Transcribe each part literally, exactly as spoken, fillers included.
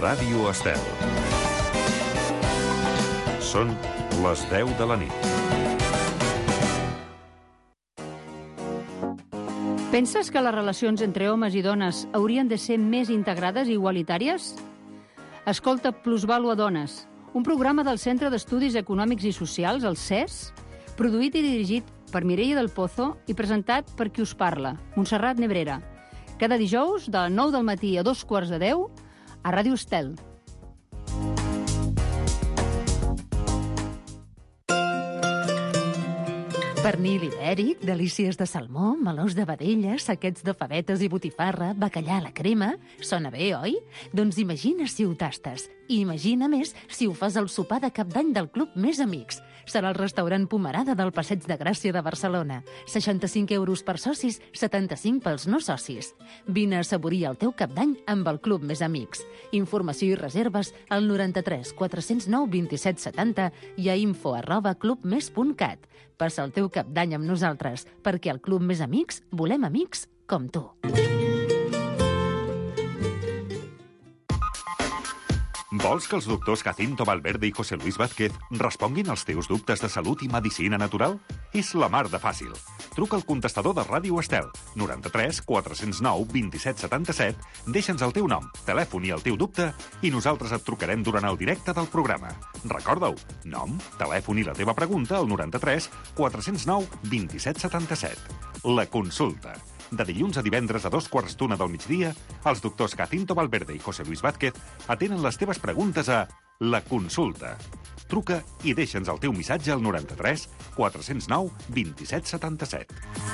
Ràdio Estel. Són les deu de la nit. Penses que les relacions entre homes i dones haurien de ser més integrades i igualitàries? Escolta Plusvàlua Dones, un programa del Centre d'Estudis Econòmics i Socials, el C E S, produït i dirigit per Mireia del Pozo i presentat per qui us parla, Montserrat Nebrera. Cada dijous, de nou del matí a dos quarts de deu, a Ràdio Estel. Pernil ibèric, delícies de salmó, melós de vedella, saquets de favetes i botifarra, bacallà a la crema... Sona bé, oi? Doncs imagina si ho tastes. I imagina més si ho fas al sopar de cap d'any del Club Més Amics. Serà el restaurant Pomerada del Passeig de Gràcia de Barcelona. seixanta-cinc euros per socis, setanta-cinc pels no socis. Vine a assaborir el teu cap d'any amb el Club Més Amics. Informació i reserves al noranta-tres quatre-cents nou vint-i-set setanta i a info arroba clubmes punt cat. Passa el teu cap d'any amb nosaltres, perquè al Club Més Amics volem amics com tu. Vols que els doctors Jacinto Valverde i José Luis Vázquez responguin als teus dubtes de salut i medicina natural? És la mar de fàcil. Truca al contestador de Ràdio Estel, noranta-tres quatre-cents nou vint-i-set setanta-set, deixa'ns el teu nom, telèfon i el teu dubte i nosaltres et trucarem durant el directe del programa. Recorda-ho, nom, telèfon i la teva pregunta al noranta-tres quatre-cents nou vint-i-set setanta-set. La consulta. De dilluns a divendres a dos quarts d'una del migdia, els doctors Jacinto Valverde i José Luis Vázquez atenen les teves preguntes a La Consulta. Truca i deixa'ns el teu missatge al noranta-tres quatre-cents nou vint-i-set setanta-set.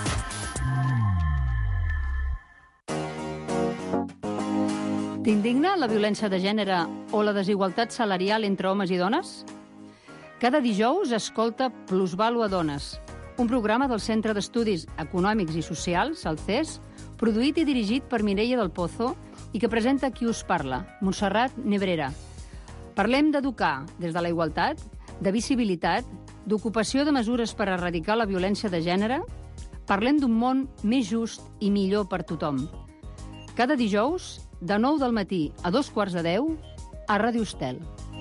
T'indigna la violència de gènere o la desigualtat salarial entre homes i dones? Cada dijous escolta Plusvàlua Dones, un programa del Centre d'Estudis Econòmics i Socials, el C E S, produït i dirigit per Mireia del Pozo i que presenta qui us parla, Montserrat Nebrera. Parlem d'educar des de la igualtat, de visibilitat, d'ocupació de mesures per erradicar la violència de gènere. Parlem d'un món més just i millor per tothom. Cada dijous, de nou del matí a dos quarts de deu, a Ràdio Estel.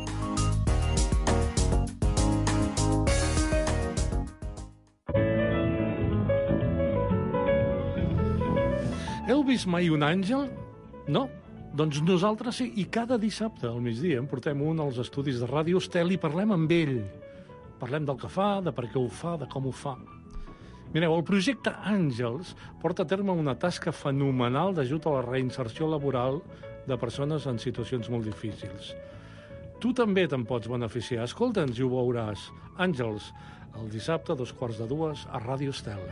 Heu vist mai un àngel? No? Doncs nosaltres sí, i cada dissabte al migdia en portem un als estudis de Ràdio Estel i parlem amb ell. Parlem del que fa, de per què ho fa, de com ho fa. Mireu, el projecte Àngels porta a terme una tasca fenomenal d'ajut a la reinserció laboral de persones en situacions molt difícils. Tu també te'n pots beneficiar. Escolta'ns i ho veuràs. Àngels, el dissabte a dos quarts de dues a Ràdio Estel.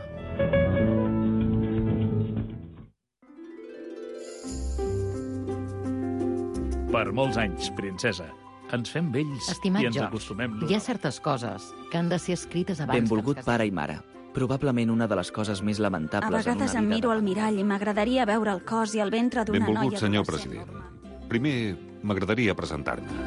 Per molts anys, princesa. Ens fem vells Estimat i ens George, acostumem. hi ha certes coses que han de ser escrites abans. Benvolgut que... pare i mare. Probablement una de les coses més A lamentables en una vegades vida... em miro de al mirall i m'agradaria veure el cos i el ventre d'una noia... Benvolgut, senyor adolescent. president. Primer, m'agradaria presentar-me.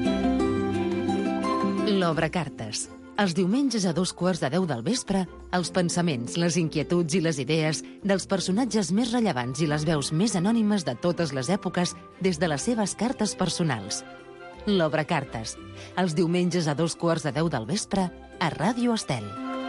L'Obra Cartes. Els diumenges a dos quarts de deu del vespre, els pensaments, les inquietuds i les idees dels personatges més rellevants i les veus més anònimes de totes les èpoques des de les seves cartes personals. L'Obra Cartes. Els diumenges a dos quarts de deu del vespre a Ràdio Estel.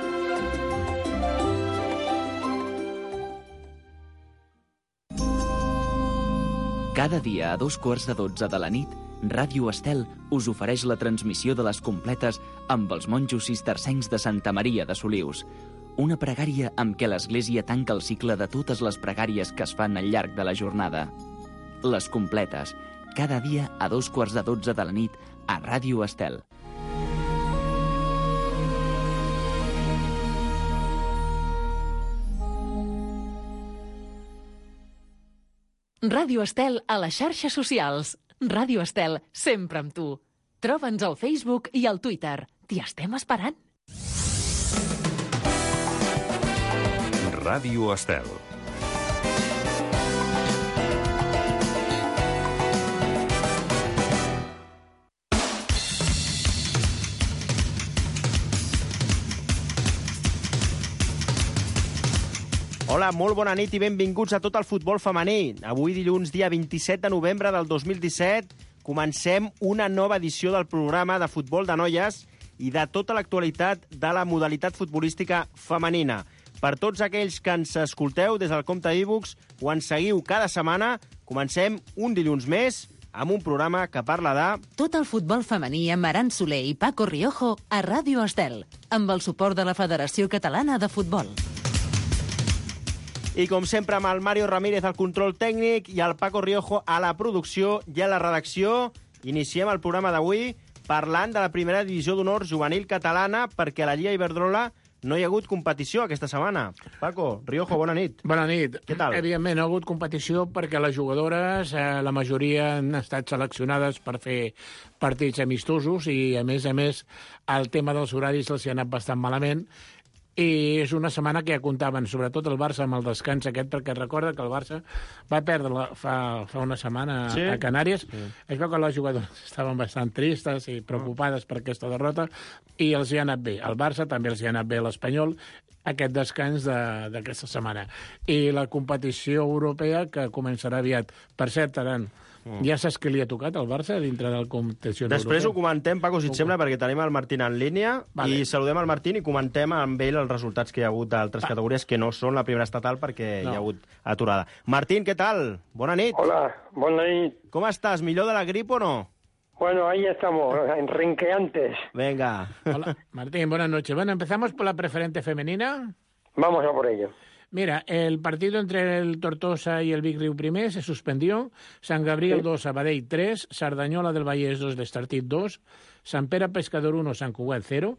Cada dia a dos quarts de dotze de la nit, Ràdio Estel us ofereix la transmissió de les completes amb els monjos cistercencs de Santa Maria de Solius. Una pregària amb què l'Església tanca el cicle de totes les pregàries que es fan al llarg de la jornada. Les completes, cada dia a dos quarts de dotze de la nit a Ràdio Estel. Ràdio Estel a les xarxes socials. Ràdio Estel, sempre amb tu. Troba'ns al Facebook i al Twitter. T'hi estem esperant. Ràdio Estel. Hola, molt bona nit i benvinguts a tot el futbol femení. Avui dilluns, dia vint-i-set de novembre del dos mil disset, comencem una nova edició del programa de futbol de noies i de tota l'actualitat de la modalitat futbolística femenina. Per tots aquells que ens escolteu des del compte iVoox o ens seguiu cada setmana, comencem un dilluns més amb un programa que parla de... Tot el futbol femení amb Aran Soler i Paco Riojo a Ràdio Estel, amb el suport de la Federació Catalana de Futbol. I com sempre amb el Mario Ramírez al control tècnic i el Paco Riojo a la producció i a la redacció, iniciem el programa d'avui parlant de la primera divisió d'honor juvenil catalana perquè a la Lliga Iberdrola no hi ha hagut competició aquesta setmana. Paco, Riojo, bona nit. Bona nit. Què tal? Evidentment, no ha hagut competició perquè les jugadores, eh, la majoria han estat seleccionades per fer partits amistosos i, a més a més, el tema dels horaris els hi ha anat bastant malament. I és una setmana que ja comptaven, sobretot el Barça, amb el descans aquest, perquè recorda que el Barça va perdre la, fa, fa una setmana sí. a Canàries. Sí. Es veu que les jugadores estaven bastant tristes i preocupades per aquesta derrota i els hi ha anat bé. El Barça també els hi ha anat bé a l'Espanyol aquest descans d'aquesta setmana. I la competició europea que començarà aviat. Per cert, Aran, Mm. ja saps què li ha tocat al Barça dintre del competició europea? Després ho comentem, Paco, si et sembla, perquè tenim el Martín en línia vale. I saludem el Martín i comentem amb ell els resultats que hi ha hagut d'altres Va. categories que no són la primera estatal perquè no. hi ha hagut aturada. Martín, què tal? Bona nit. Hola, bona nit. Com estàs? Millor de la grip o no? Bueno, ahí estamos, renqueantes. Venga. Hola, Martín, buenas noches. Bueno, empezamos por la preferente femenina. Vamos a por ello. Mira, el partido entre el Tortosa y el Big Riu primer se suspendió. Sant Gabriel sí. dos, Sabadell tres, Sardanyola del Vallès dos, d'Estartit dos, Sant Pere Pescador uno, Sant Cugat cero,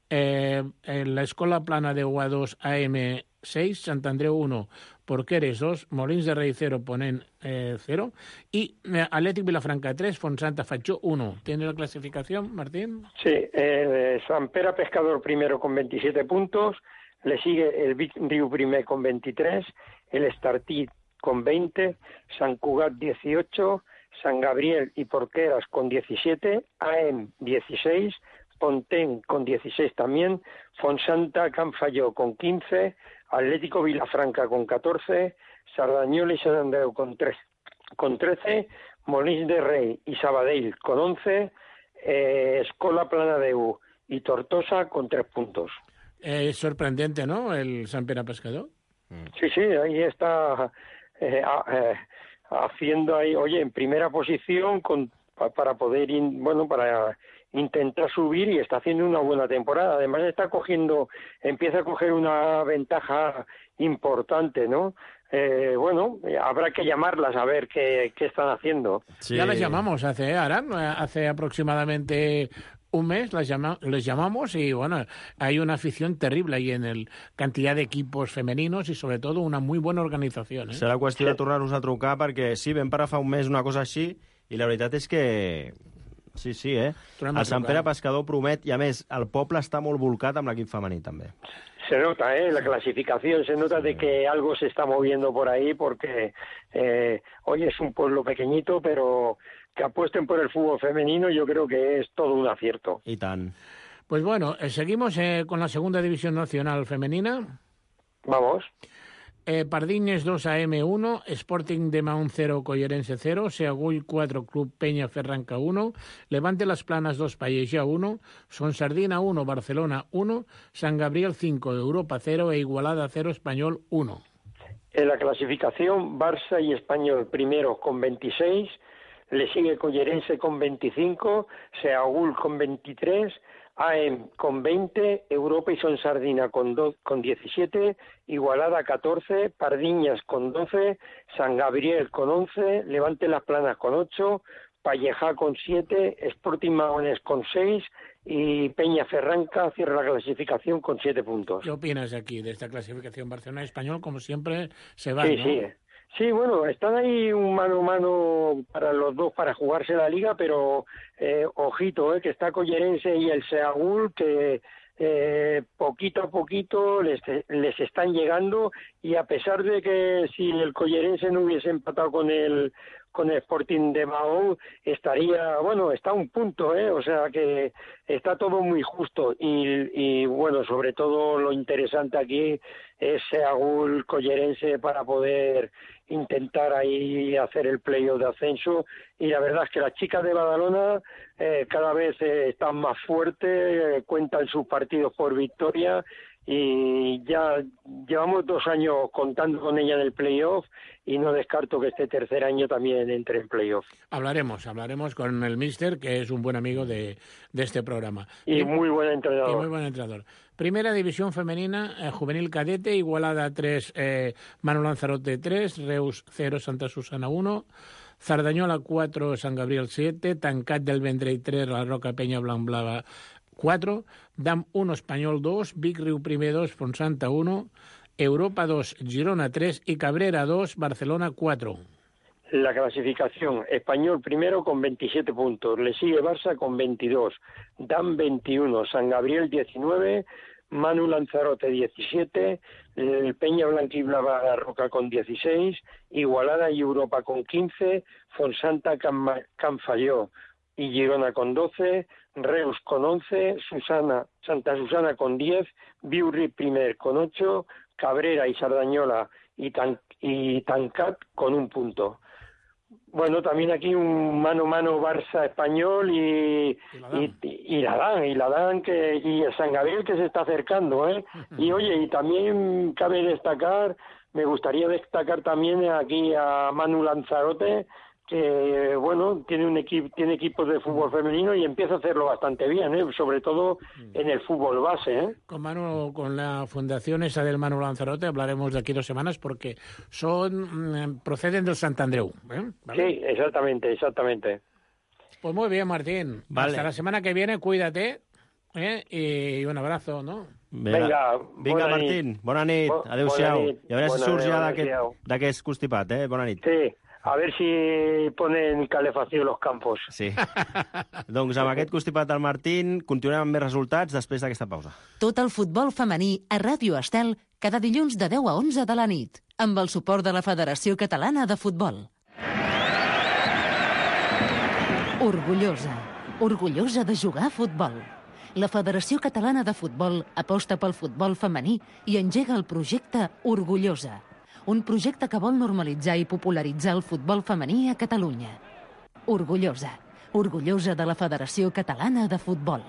eh, la Escola Plana de U A dos, A M seis, Sant Andreu uno, Porqueres dos, Molins de Rey cero, Ponent eh, cero, y eh, Athletic Vilafranca tres, Fonsanta Fatxó uno. ¿Tiene la clasificación, Martín? Sí, eh, Sant Pere Pescador primero con veintisiete puntos, le sigue el Big Riu primer con veintitrés, el Estartit con veinte, Sant Cugat dieciocho, San Gabriel y Porqueras con diecisiete, A M dieciséis, Pontén con dieciséis también, Fonsanta Canfalló con quince, Atlético Vilafranca con catorce, Sardañola y Sant Andreu con, tres, con trece, Molins de Rey y Sabadell con once, eh, Escola Planadeu y Tortosa con tres puntos. Eh, es sorprendente, ¿no?, el Sant Pere Pescador. Sí, sí, ahí está eh, eh, haciendo ahí, oye, en primera posición con, para poder, in, bueno, para intentar subir y está haciendo una buena temporada. Además está cogiendo, empieza a coger una ventaja importante, ¿no? Eh, bueno, habrá que llamarlas a ver qué, qué están haciendo. Sí. Ya las llamamos hace, Aran, hace aproximadamente un mes les, llama, les llamamos y, bueno, hay una afición terrible ahí en el cantidad de equipos femeninos y, sobre todo, una muy buena organización. Eh? Serà qüestió de tornar-nos a trucar perquè, sí, vam parar fa un mes una cosa així i la veritat és que... Sí, sí, eh? El Sant Pere Pescador promet i, a més, el poble està molt volcat amb l'equip femení, també. Se nota, ¿eh? La clasificación, se nota de que algo se está moviendo por ahí porque eh, hoy es un pueblo pequeñito, pero que apuesten por el fútbol femenino yo creo que es todo un acierto. Y tan. Pues bueno, eh, seguimos eh, con la segunda división nacional femenina. Vamos. Eh, Pardiñes dos, A M uno, Sporting de Mahón cero, Collerense cero, Seagull cuatro, Club Peña Ferranca uno, Levante Las Planas dos, Pallejà uno, Sonsardina uno, Barcelona uno, San Gabriel cinco, Europa cero e Igualada cero, Español uno. En la clasificación, Barça y Español primero con veintiséis, le sigue Collerense con veinticinco, Seagull con veintitrés, A M con veinte, Europa y Sonsardina con, do, con diecisiete, Igualada catorce, Pardiñas con doce, San Gabriel con once, Levante Las Planas con ocho, Pallejà con siete, Sporting Mahones con seis y Peña Ferranca cierra la clasificación con siete puntos. ¿Qué opinas aquí de esta clasificación? Barcelona y Español, como siempre, se van, sí, ¿no? Sí, sí, bueno, están ahí un mano a mano para los dos para jugarse la liga, pero eh, ojito, eh, que está Collerense y el Seagull, que eh, poquito a poquito les, les están llegando, y a pesar de que si el Collerense no hubiese empatado con el con el Sporting de Mahón, estaría, bueno, está a un punto, ¿eh? O sea que está todo muy justo y, y bueno, sobre todo lo interesante aquí es Seagull Collerense para poder intentar ahí hacer el playoff de ascenso, y la verdad es que las chicas de Badalona eh, cada vez eh, están más fuertes, eh, cuentan sus partidos por victoria, y ya llevamos dos años contando con ella en el playoff y no descarto que este tercer año también entre en playoff. Hablaremos, hablaremos con el míster, que es un buen amigo de, de este programa. Y, y muy buen entrenador. Y muy buen entrenador. Primera división femenina, eh, juvenil cadete, Igualada tres, eh, Manu Lanzarote tres, Reus cero, Santa Susana uno, Cerdanyola cuatro, San Gabriel siete, Tancat del Vendrell tres, La Roca Peña Blancblava cuatro, Dam uno, Espanyol dos, Vic Riu Primer dos, Fonsanta uno, Europa dos, Girona tres y Cabrera dos, Barcelona cuatro. La clasificación: Espanyol primero con veintisiete puntos, le sigue Barça con veintidós, Dam veintiuno, San Gabriel diecinueve, Manu Lanzarote diecisiete, el Peña Blanquiblava La Roca con dieciséis, Igualada y Europa con quince, Fonsanta, Can, Can Falló y Girona con doce, Reus con once, Susana, Santa Susana con diez, Viurri Primer con ocho, Cabrera y Sardañola y, Tan, y Tancat con un punto. Bueno, también aquí un mano a mano Barça-Espanyol y, y, y, y la Dan, y la Dan que, y el San Gabriel que se está acercando, ¿eh? Y oye, y también cabe destacar, me gustaría destacar también aquí a Manu Lanzarote, que bueno, tiene un equipo, tiene equipos de fútbol femenino y empieza a hacerlo bastante bien, ¿eh? Sobre todo en el fútbol base, ¿eh? Con Manu, con la fundación esa del Manu Lanzarote hablaremos de aquí dos semanas porque son proceden del Sant Andreu, ¿eh? ¿Vale? Sí, exactamente, exactamente. Pues muy bien, Martín. Vale. Hasta la semana que viene, cuídate, ¿eh? Y un abrazo, ¿no? Vinga, Vinga Martín, bona nit, adéu-siau. I a veure si surts ja d'aquest constipat, eh? Bona nit. Sí. A ver si ponen calefacció los campos. Sí. Doncs amb aquest constipat del Martín continuem amb més resultats després d'aquesta pausa. Tot el futbol femení a Ràdio Estel cada dilluns de deu a onze de la nit amb el suport de la Federació Catalana de Futbol. Orgullosa. Orgullosa de jugar a futbol. La Federació Catalana de Futbol aposta pel futbol femení i engega el projecte Orgullosa, un projecte que vol normalitzar i popularitzar el futbol femení a Catalunya. Orgullosa. Orgullosa de la Federació Catalana de Futbol.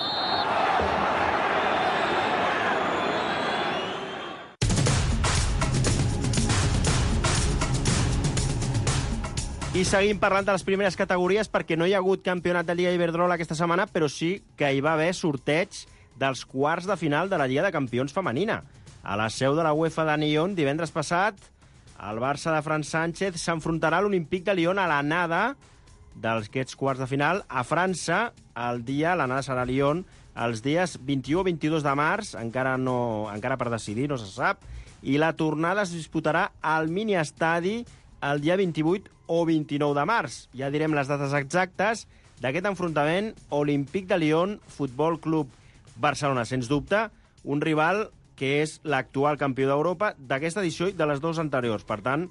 I seguim parlant de les primeres categories perquè no hi ha hagut campionat de Lliga Iberdrola aquesta setmana, però sí que hi va haver sorteig dels quarts de final de la Lliga de Campions femenina. A la seu de la UEFA de Nyon, divendres passat, el Barça de Fran Sánchez s'enfrontarà a l'Olímpic de Lyon a l'anada d'aquests quarts de final a França. El dia, l'anada serà a Lyon, els dies vint-i-u o vint-i-dos de març, encara, no, encara per decidir, no se sap, i la tornada es disputarà al miniestadi el dia vint-i-vuit o vint-i-nou de març. Ja direm les dates exactes d'aquest enfrontament Olímpic de Lyon, Futbol Club Barcelona, sens dubte, un rival que és l'actual campió d'Europa d'aquesta edició i de les dues anteriors. Per tant,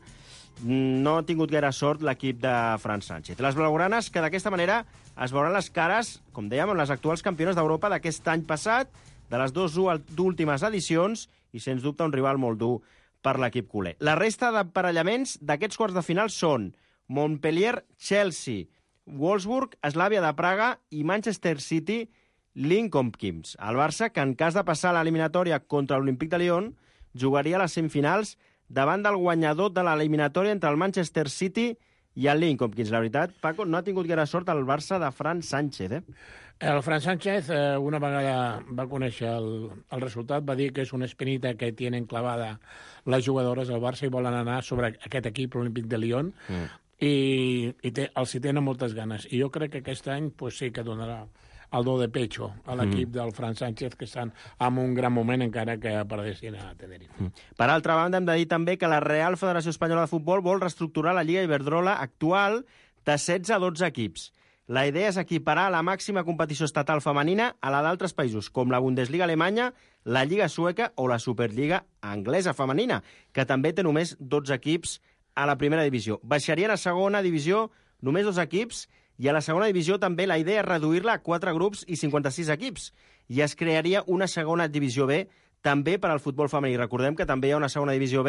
no ha tingut gaire sort l'equip de Fran Sánchez. Les blaugranes, que d'aquesta manera es veuran les cares, com dèiem, amb les actuals campiones d'Europa d'aquest any passat, de les dues últimes edicions, i sens dubte un rival molt dur per l'equip culer. La resta d'emparellaments d'aquests quarts de final són Montpellier-Chelsea, Wolfsburg, Slavia de Praga i Manchester City, Lincoln Kings. El Barça, que en cas de passar l'eliminatòria contra l'Olímpic de Lyon, jugaria a les semifinals davant del guanyador de l'eliminatòria entre el Manchester City i el Lincoln Kings. La veritat, Paco, no ha tingut gaire sort el Barça de Fran Sánchez, eh? El Fran Sánchez eh, una vegada va conèixer el, el resultat, va dir que és una espinita que tenen clavada les jugadores del Barça i volen anar sobre aquest equip olímpic de Lyon mm. i, i té, els hi tenen moltes ganes. I jo crec que aquest any pues, sí que donarà el do de pecho a l'equip mm. del Fran Sánchez, que estan en un gran moment encara que perdessin a Tenerife. Mm. Per altra banda, hem de dir també que la Real Federació Espanyola de Futbol vol reestructurar la Lliga Iberdrola actual de setze a dotze equips. La idea és equiparar la màxima competició estatal femenina a la d'altres països, com la Bundesliga alemanya, la Lliga sueca o la Superliga anglesa femenina, que també té només dotze equips a la primera divisió. Baixarien a segona divisió només dos equips, i a la segona divisió també la idea és reduir-la a quatre grups i cinquanta-sis equips. I es crearia una segona divisió B també per al futbol femení. Recordem que també hi ha una segona divisió B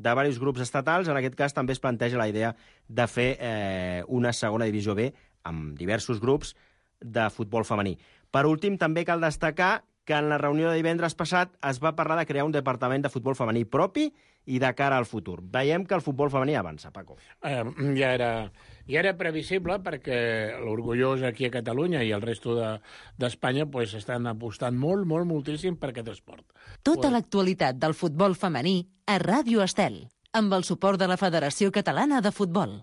de diversos grups estatals. En aquest cas també es planteja la idea de fer eh, una segona divisió B amb diversos grups de futbol femení. Per últim, també cal destacar que en la reunió de divendres passat es va parlar de crear un departament de futbol femení propi i de cara al futur. Veiem que el futbol femení avança, Paco. Eh, ja, era, ja era previsible perquè l'Orgullós aquí a Catalunya i el resto d'Espanya de, pues, estan apostant molt, molt, moltíssim per aquest esport. Tota l'actualitat del futbol femení a Ràdio Estel, amb el suport de la Federació Catalana de Futbol.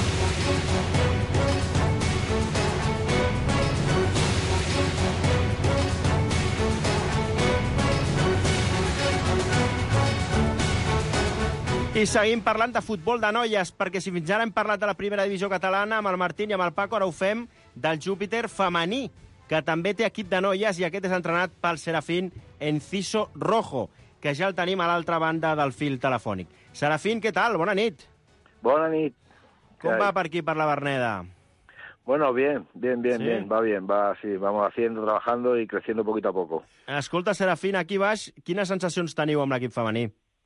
I seguim parlant de futbol de noies, perquè si fins ara hem parlat de la primera divisió catalana amb el Martín i amb el Paco, ara ho fem del Júpiter femení, que també té equip de noies i aquest és entrenat pel Serafín Enciso Rojo, que ja el tenim a l'altra banda del fil telefònic. Serafín, què tal? Bona nit. Bona nit. Com va per aquí, per la Verneda? Bueno, bien, bien, bien, ¿Sí? bien, va bien, va, sí, vamos haciendo, trabajando y creciendo poquito a poco. Escolta, Serafín, aquí baix, quines sensacions teniu amb l'equip femení?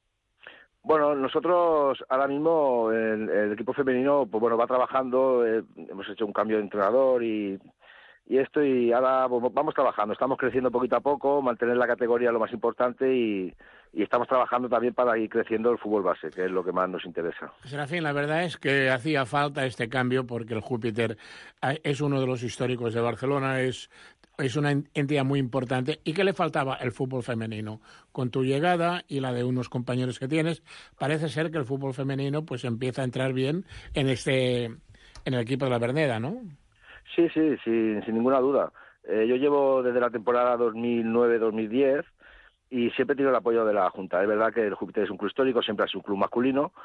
Bueno, nosotros ahora mismo, el, el equipo femenino, pues bueno, va trabajando, eh, hemos hecho un cambio de entrenador y, y esto, y ahora pues, vamos trabajando, estamos creciendo poquito a poco, mantener la categoría lo más importante y, y estamos trabajando también para ir creciendo el fútbol base, que es lo que más nos interesa. Serafín, la verdad es que hacía falta este cambio porque el Júpiter es uno de los históricos de Barcelona, es... es una entidad muy importante. ¿Y qué le faltaba? El fútbol femenino. Con tu llegada y la de unos compañeros que tienes, parece ser que el fútbol femenino pues empieza a entrar bien en este en el equipo de la Verneda, ¿no? Sí, sí, sí, sin ninguna duda. Eh, yo llevo desde la temporada dos mil nueve dos mil diez y siempre he tenido el apoyo de la Junta. Es verdad que el Júpiter es un club histórico, siempre ha sido un club masculino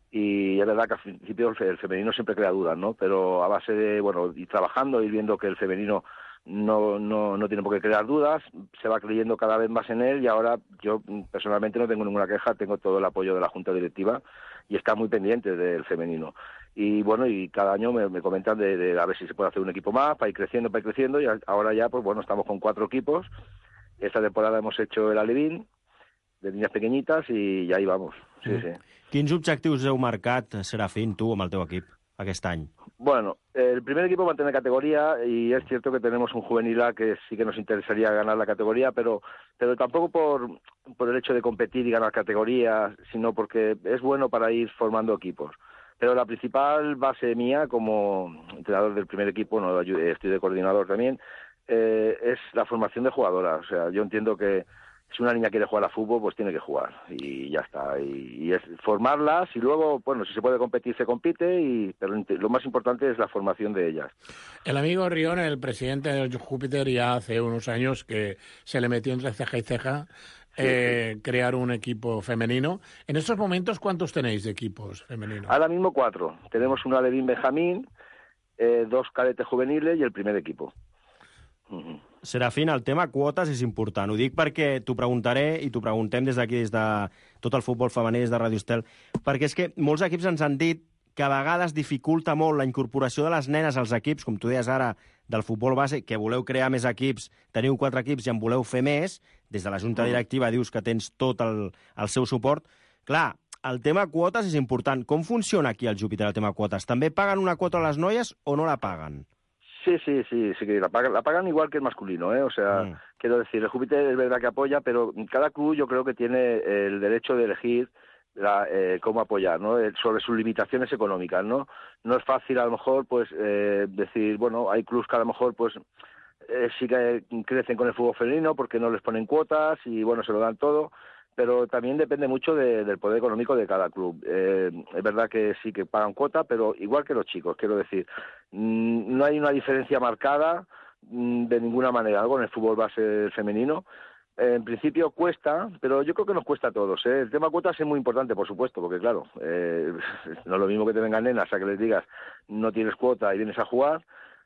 y es verdad que al principio el femenino siempre crea dudas, ¿no? Pero a base de, bueno, ir trabajando, ir viendo que el femenino No, no, no tiene por qué crear dudas, se va creyendo cada vez más en él y ahora yo personalmente no tengo ninguna queja, tengo todo el apoyo de la Junta Directiva y está muy pendiente del femenino. Y bueno, y cada año me, me comentan de, de a ver si se puede hacer un equipo más, para ir creciendo, para ir creciendo, y ahora ya, pues bueno, estamos con cuatro equipos. Esta temporada hemos hecho el Alevín, de niñas pequeñitas, y ahí vamos. Sí, mm. sí. Quins objectius heu marcat, Serafín, tu, amb el teu equip, aquest any? Bueno, el primer equipo mantiene categoría y es cierto que tenemos un juvenil A que sí que nos interesaría ganar la categoría, pero pero tampoco por, por el hecho de competir y ganar categoría, sino porque es bueno para ir formando equipos. Pero la principal base mía como entrenador del primer equipo, no, estoy de coordinador también, eh, es la formación de jugadoras. O sea, yo entiendo que si una niña quiere jugar a fútbol, pues tiene que jugar y ya está. Y, y es formarlas y luego, bueno, si se puede competir, se compite, y pero lo más importante es la formación de ellas. El amigo Rion, el presidente del Júpiter, ya hace unos años que se le metió entre ceja y ceja eh, sí, sí. crear un equipo femenino. En estos momentos, ¿cuántos tenéis de equipos femeninos? Ahora mismo cuatro. Tenemos una Alevín Benjamín, eh, dos cadetes juveniles y el primer equipo. Uh-huh. Serafín, el tema quotes és important. Ho dic perquè t'ho preguntaré i t'ho preguntem des d'aquí, des de tot el futbol femení, des de Ràdio Estel, perquè és que molts equips ens han dit que a vegades dificulta molt la incorporació de les nenes als equips, com tu deies ara, del futbol base, que voleu crear més equips, teniu quatre equips i en voleu fer més, des de la junta directiva dius que tens tot el, el seu suport. Clar, el tema quotes és important. Com funciona aquí al Júpiter el tema quotes? També paguen una quota a les noies o no la paguen? Sí, sí, sí, sí, la pagan, la pagan igual que el masculino, ¿eh? O sea, mm. quiero decir, el Júpiter es verdad que apoya, pero cada club yo creo que tiene el derecho de elegir la, eh, cómo apoyar, ¿no? Sobre sus limitaciones económicas, ¿no? No es fácil a lo mejor, pues, eh, decir, bueno, hay clubs que a lo mejor, pues, eh, sí que crecen con el fútbol femenino porque no les ponen cuotas y, bueno, se lo dan todo, pero también depende mucho de, del poder económico de cada club. Eh, es verdad que sí que pagan cuota, pero igual que los chicos, quiero decir, mmm, no hay una diferencia marcada mmm, de ninguna manera con el fútbol base femenino. Eh, en principio cuesta, pero yo creo que nos cuesta a todos, ¿eh? El tema cuotas es muy importante, por supuesto, porque claro, eh, no es lo mismo que te vengan nenas a que les digas no tienes cuota y vienes a jugar.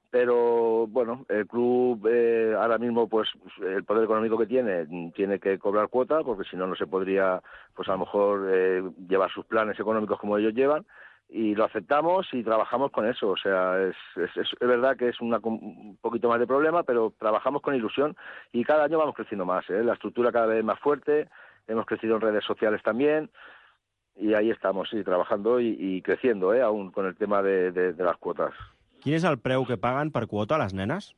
Pero bueno, el club eh, ahora mismo, pues el poder económico que tiene, tiene que cobrar cuota, porque si no, no se podría, pues a lo mejor eh, llevar sus planes económicos como ellos llevan, y lo aceptamos y trabajamos con eso. O sea, es, es, es verdad que es una, un poquito más de problema, pero trabajamos con ilusión y cada año vamos creciendo más, ¿eh? La estructura cada vez más fuerte, hemos crecido en redes sociales también. y ahí estamos, sí, trabajando y, y creciendo, ¿eh? Aún con el tema de, de, de las cuotas. Quin és el preu que paguen per quota a les nenes?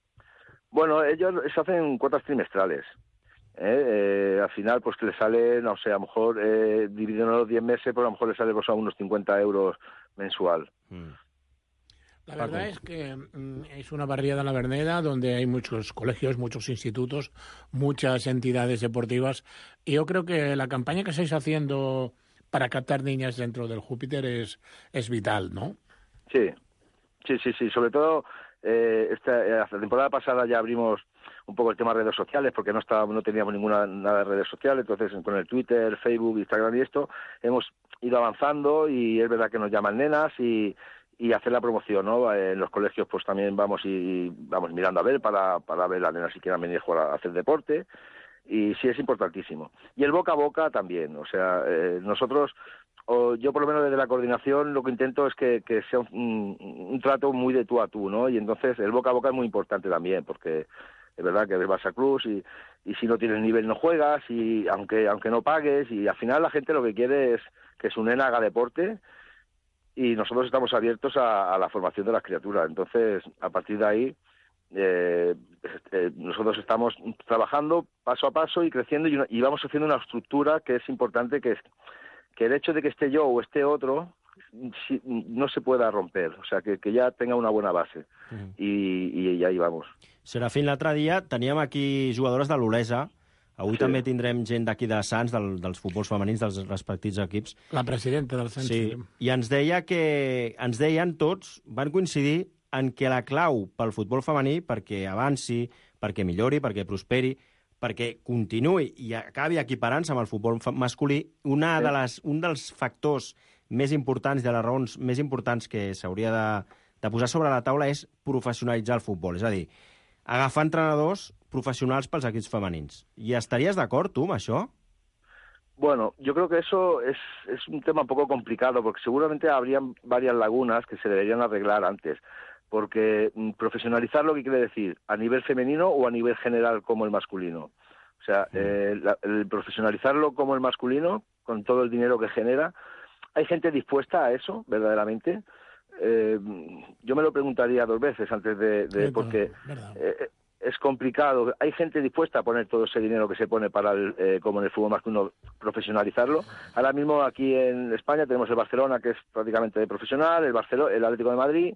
Bueno, ellos se hacen cuotas trimestrales. ¿eh? Eh, al final, pues que le sale, no sé, a lo mejor eh, dividido en los diez meses, pues a lo mejor le sale pues, a unos cincuenta euros mensual. Mm. La verdad es que mm, es una barriada la Verneda donde hay muchos colegios, muchos institutos, muchas entidades deportivas. Y yo creo que la campaña que estáis haciendo para captar niñas dentro del Júpiter es, es vital, ¿no? Sí, sí, sí, sí. Sobre todo, eh, esta, la temporada pasada ya abrimos un poco el tema de redes sociales, porque no estaba, no teníamos ninguna nada de redes sociales, entonces con el Twitter, Facebook, Instagram y esto, hemos ido avanzando y es verdad que nos llaman nenas y, y hacer la promoción, ¿no? En los colegios pues también vamos y vamos mirando a ver para, para ver las nenas si quieran venir a jugar a hacer deporte. Y sí, es importantísimo. Y el boca a boca también, o sea, eh, nosotros, o yo por lo menos desde la coordinación, lo que intento es que, que sea un, un trato muy de tú a tú, ¿no? Y entonces el boca a boca es muy importante también, porque es verdad que vas a Cruz y, y si no tienes nivel no juegas, y aunque aunque no pagues, y al final la gente lo que quiere es que su nena haga deporte, y nosotros estamos abiertos a, a la formación de las criaturas. Entonces, a partir de ahí, Eh, eh, nosotros estamos trabajando paso a paso y creciendo y, una, y vamos haciendo una estructura que es importante, que es que el hecho de que esté yo o esté otro si, no se pueda romper, o sea, que, que ja tenga una bona base. Mm. I, i, i ahí vamos. Serafín, l'altre dia teníem aquí jugadores de l'Olesa. Avui sí. també tindrem gent d'aquí de Sants, del, dels futbols femenins, dels respectius equips. La presidenta del Sants. Sí, i ens deia que ens deien tots, van coincidir en què la clau pel futbol femení, perquè avanci, perquè millori, perquè prosperi, perquè continuï i acabi equiparant-se amb el futbol masculí, una de les, un dels factors més importants, de les raons més importants que s'hauria de, de posar sobre la taula és professionalitzar el futbol. És a dir, agafar entrenadors professionals pels equips femenins. I estaries d'acord, tu, amb això? Bueno, yo creo que eso es, es un tema un poco complicado, porque seguramente habrían varias lagunas que se deberían arreglar antes. Porque profesionalizarlo, ¿qué quiere decir? ¿A nivel femenino o a nivel general como el masculino? O sea, eh, la, el profesionalizarlo como el masculino, con todo el dinero que genera, ¿hay gente dispuesta a eso, verdaderamente? Eh, yo me lo preguntaría dos veces antes de... de porque eh, es complicado. ¿Hay gente dispuesta a poner todo ese dinero que se pone para, el, eh, como en el fútbol masculino, profesionalizarlo? Ahora mismo aquí en España tenemos el Barcelona, que es prácticamente profesional, el, Barcelona, el Atlético de Madrid...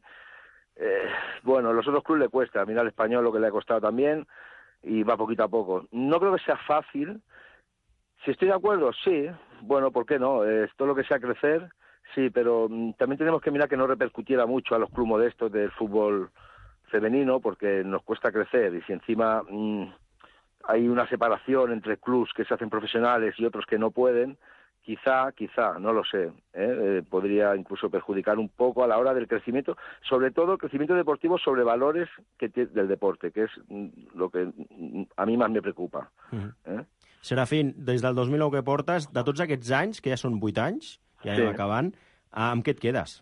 Eh, bueno, los otros clubes le cuesta, mira al Español lo que le ha costado también y va poquito a poco. No creo que sea fácil. Si estoy de acuerdo, sí. Bueno, ¿por qué no? Eh, todo lo que sea crecer, sí, pero mm, también tenemos que mirar que no repercutiera mucho a los clubes modestos del fútbol femenino, porque nos cuesta crecer y si encima mm, hay una separación entre clubes que se hacen profesionales y otros que no pueden, quizá, quizá, no lo sé, ¿eh? Eh, podría incluso perjudicar un poco a la hora del crecimiento, sobre todo el crecimiento deportivo sobre valores que del deporte, que es lo que a mi más me preocupa. Uh-huh. eh? Serafín, des del dos mil nou que portes, de tots aquests anys, que ja són vuit anys, ja anem sí. acabant, amb què et quedes?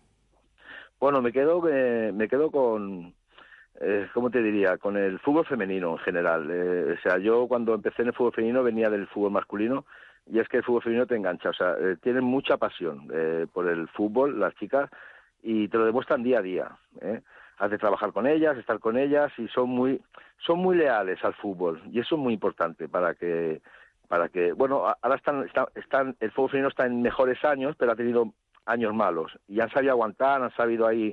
Bueno, me quedo, eh, me quedo con... Eh, ¿Cómo te diría? Con el fútbol femenino en general. Eh, o sea, yo cuando empecé en el fútbol femenino venía del fútbol masculino. Y es que el fútbol femenino te engancha, o sea, eh, tienen mucha pasión eh, por el fútbol, las chicas, y te lo demuestran día a día. ¿eh? Has de trabajar con ellas, estar con ellas, y son muy son muy leales al fútbol, y eso es muy importante para que, para que bueno, ahora están, están, están el fútbol femenino está en mejores años, pero ha tenido años malos, y han sabido aguantar, han sabido ahí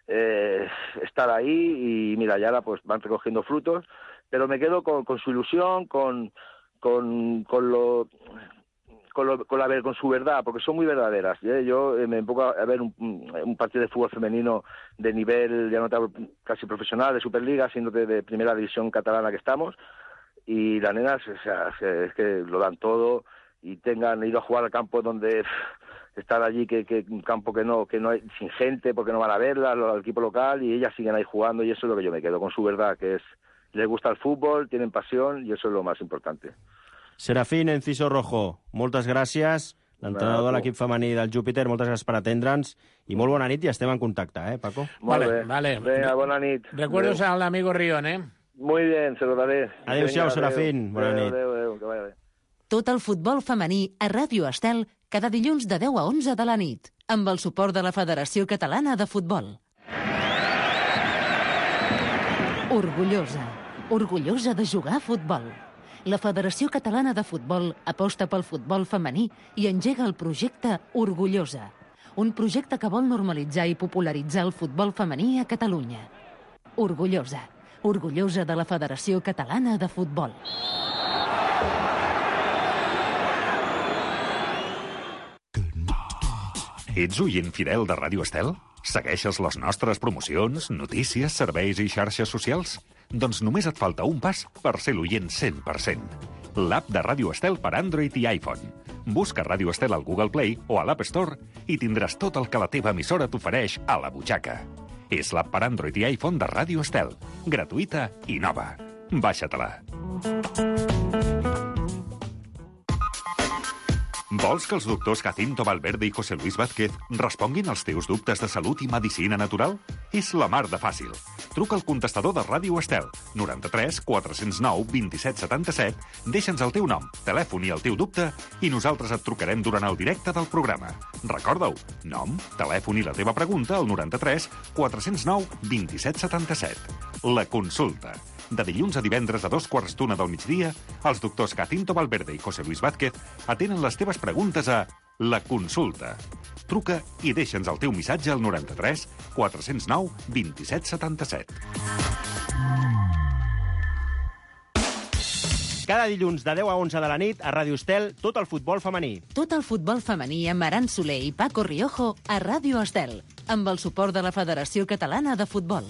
eh, estar ahí, y mira, ya ahora pues van recogiendo frutos, pero me quedo con, con su ilusión, con, con, con lo... Con, lo, con, la, con su verdad, porque son muy verdaderas. ¿eh? Yo eh, me pongo a ver un, un partido de fútbol femenino de nivel, ya no te hablo casi profesional, de Superliga, siendo de, de primera división catalana que estamos, y las nenas, o sea, es que lo dan todo, y tengan ido a jugar al campo donde pff, estar allí, que, que un campo que no que no hay, sin gente, porque no van a verla, al equipo local, y ellas siguen ahí jugando, y eso es lo que yo me quedo, con su verdad, que es, les gusta el fútbol, tienen pasión, y eso es lo más importante. Serafín Enciso Rojo, moltes gràcies, l'entrenador de l'equip femení del Júpiter, moltes gràcies per atendre'ns i molt bona nit i estem en contacte, eh, Paco? Molt vale, bé, vale. Venga, bona nit. Recuerdos al amigo Rion, eh? Muy bien, se lo daré. Adéu-siau, Serafín, bona nit. Adéu, adéu, que vaya bé. Tot el futbol femení a Ràdio Estel cada dilluns de deu a onze de la nit, amb el suport de la Federació Catalana de Futbol. Orgullosa. Orgullosa de jugar a futbol. La Federació Catalana de Futbol aposta pel futbol femení i engega el projecte Orgullosa, un projecte que vol normalitzar i popularitzar el futbol femení a Catalunya. Orgullosa. Orgullosa de la Federació Catalana de Futbol. Ets oient fidel de Ràdio Estel? Segueixes les nostres promocions, notícies, serveis i xarxes socials? Doncs només et falta un pas per ser l'oient cent per cent. L'app de Ràdio Estel per Android i iPhone. Busca Ràdio Estel al Google Play o a l'App Store i tindràs tot el que la teva emissora t'ofereix a la butxaca. És l'app per Android i iPhone de Ràdio Estel. Gratuïta i nova. Baixa-te-la. Vols que els doctors Jacinto Valverde i José Luis Vázquez responguin als teus dubtes de salut i medicina natural? És la mar de fàcil. Truca al contestador de Ràdio Estel, noranta-tres quatre cents nou vint-i-set setanta-set, deixa'ns el teu nom, telèfon i el teu dubte i nosaltres et trucarem durant el directe del programa. Recorda-ho, nom, telèfon i la teva pregunta al noranta-tres quatre cents nou vint-i-set setanta-set. La consulta. De dilluns a divendres a dos quarts d'una del migdia, els doctors Jacinto Valverde i José Luis Vázquez atenen les teves preguntes a La Consulta. Truca i deixa'ns el teu missatge al noranta-tres quatre cents nou vint-i-set setanta-set. Cada dilluns de deu a onze de la nit a Ràdio Estel, tot el futbol femení. Tot el futbol femení amb Aran Soler i Paco Riojo a Ràdio Estel, amb el suport de la Federació Catalana de Futbol.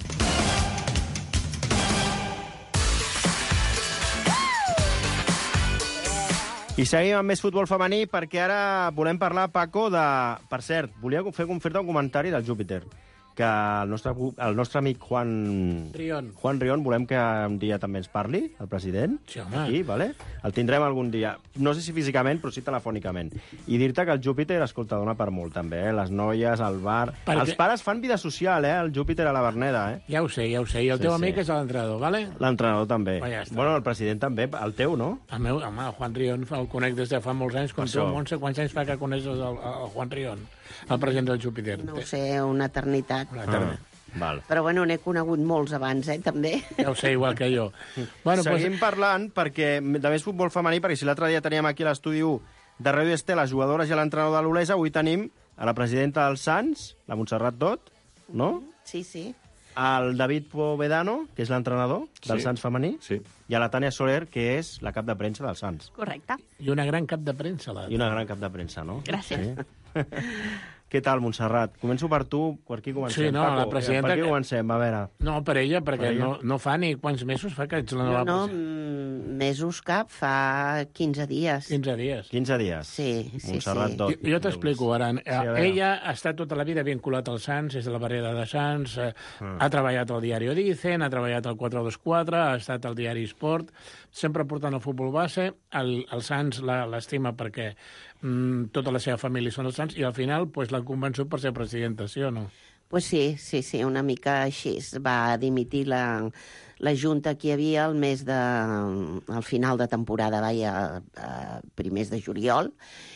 I seguim amb més futbol femení perquè ara volem parlar, Paco, de... Per cert, volia fer, fer-te un comentari del Júpiter, que el nostre, el nostre amic Juan Rion. Juan Rion volem que un dia també ens parli, el president. Sí, home. Aquí, vale? El tindrem algun dia. No sé si físicament, però sí telefònicament. I dir-te que el Júpiter, escolta, dona per molt, també, eh? Les noies, el bar... Perquè... Els pares fan vida social, eh? El Júpiter a la Verneda, eh? Ja ho sé, ja ho sé. I el Sí, teu sí. amic és l'entrenador, vale? L'entrenador també. Va, ja està. Bueno, el president també, el teu, no? El meu, home, el Juan Rion el conec des de fa molts anys. Com Per tu, això. Montse, quants anys fa que coneixes el, el Juan Rion, el president del Júpiter? No ho sé, una eternitat. Una eternitat. Ah. Val. Però bueno, n'he conegut molts abans, eh, també. Ja ho sé, igual que jo. Bueno, Seguim pues... parlant perquè de més futbol femení, perquè si l'altre dia teníem aquí a l'estudi u de Ràdio Estel les jugadores i l'entrenador de l'Olesa, avui tenim a la presidenta dels Sants, la Montserrat Tot, no? Sí, sí. El David Povedano, que és l'entrenador del Sí. Sants femení, Sí. i a la Tània Soler, que és la cap de premsa dels Sants. Correcte. I una gran cap de premsa, la... I una gran cap de premsa, no? Gràcies. Sí. Què tal, Montserrat? Començo per tu, per aquí comencem. Sí, no, Paco, la presidenta per aquí que- comencem, a veure. No, per ella, perquè Per ella. no, no fa ni quants mesos fa que ets la No, nova no, presidenta. mm, mesos cap, fa quinze dies. quinze dies. quinze dies. Sí, sí, Montserrat sí. Tot. Jo, jo t'explico, Aran. Sí, a veure. Ella ha estat tota la vida vinculat al Sants, és de la barrera de Sants, eh, Ah. ha treballat al diari Dicen, ha treballat al quatre dos quatre, ha estat al diari Sport, sempre portant el futbol base. El, el Sants la- l'estima perquè mm, tota la seva família són els Sants, i al final pues, l'ha convençut per ser presidenta, sí o no? Pues sí, sí, sí, una mica així. Va dimitir la, la junta que hi havia al mes de... al final de temporada, vaja, a primers de juliol,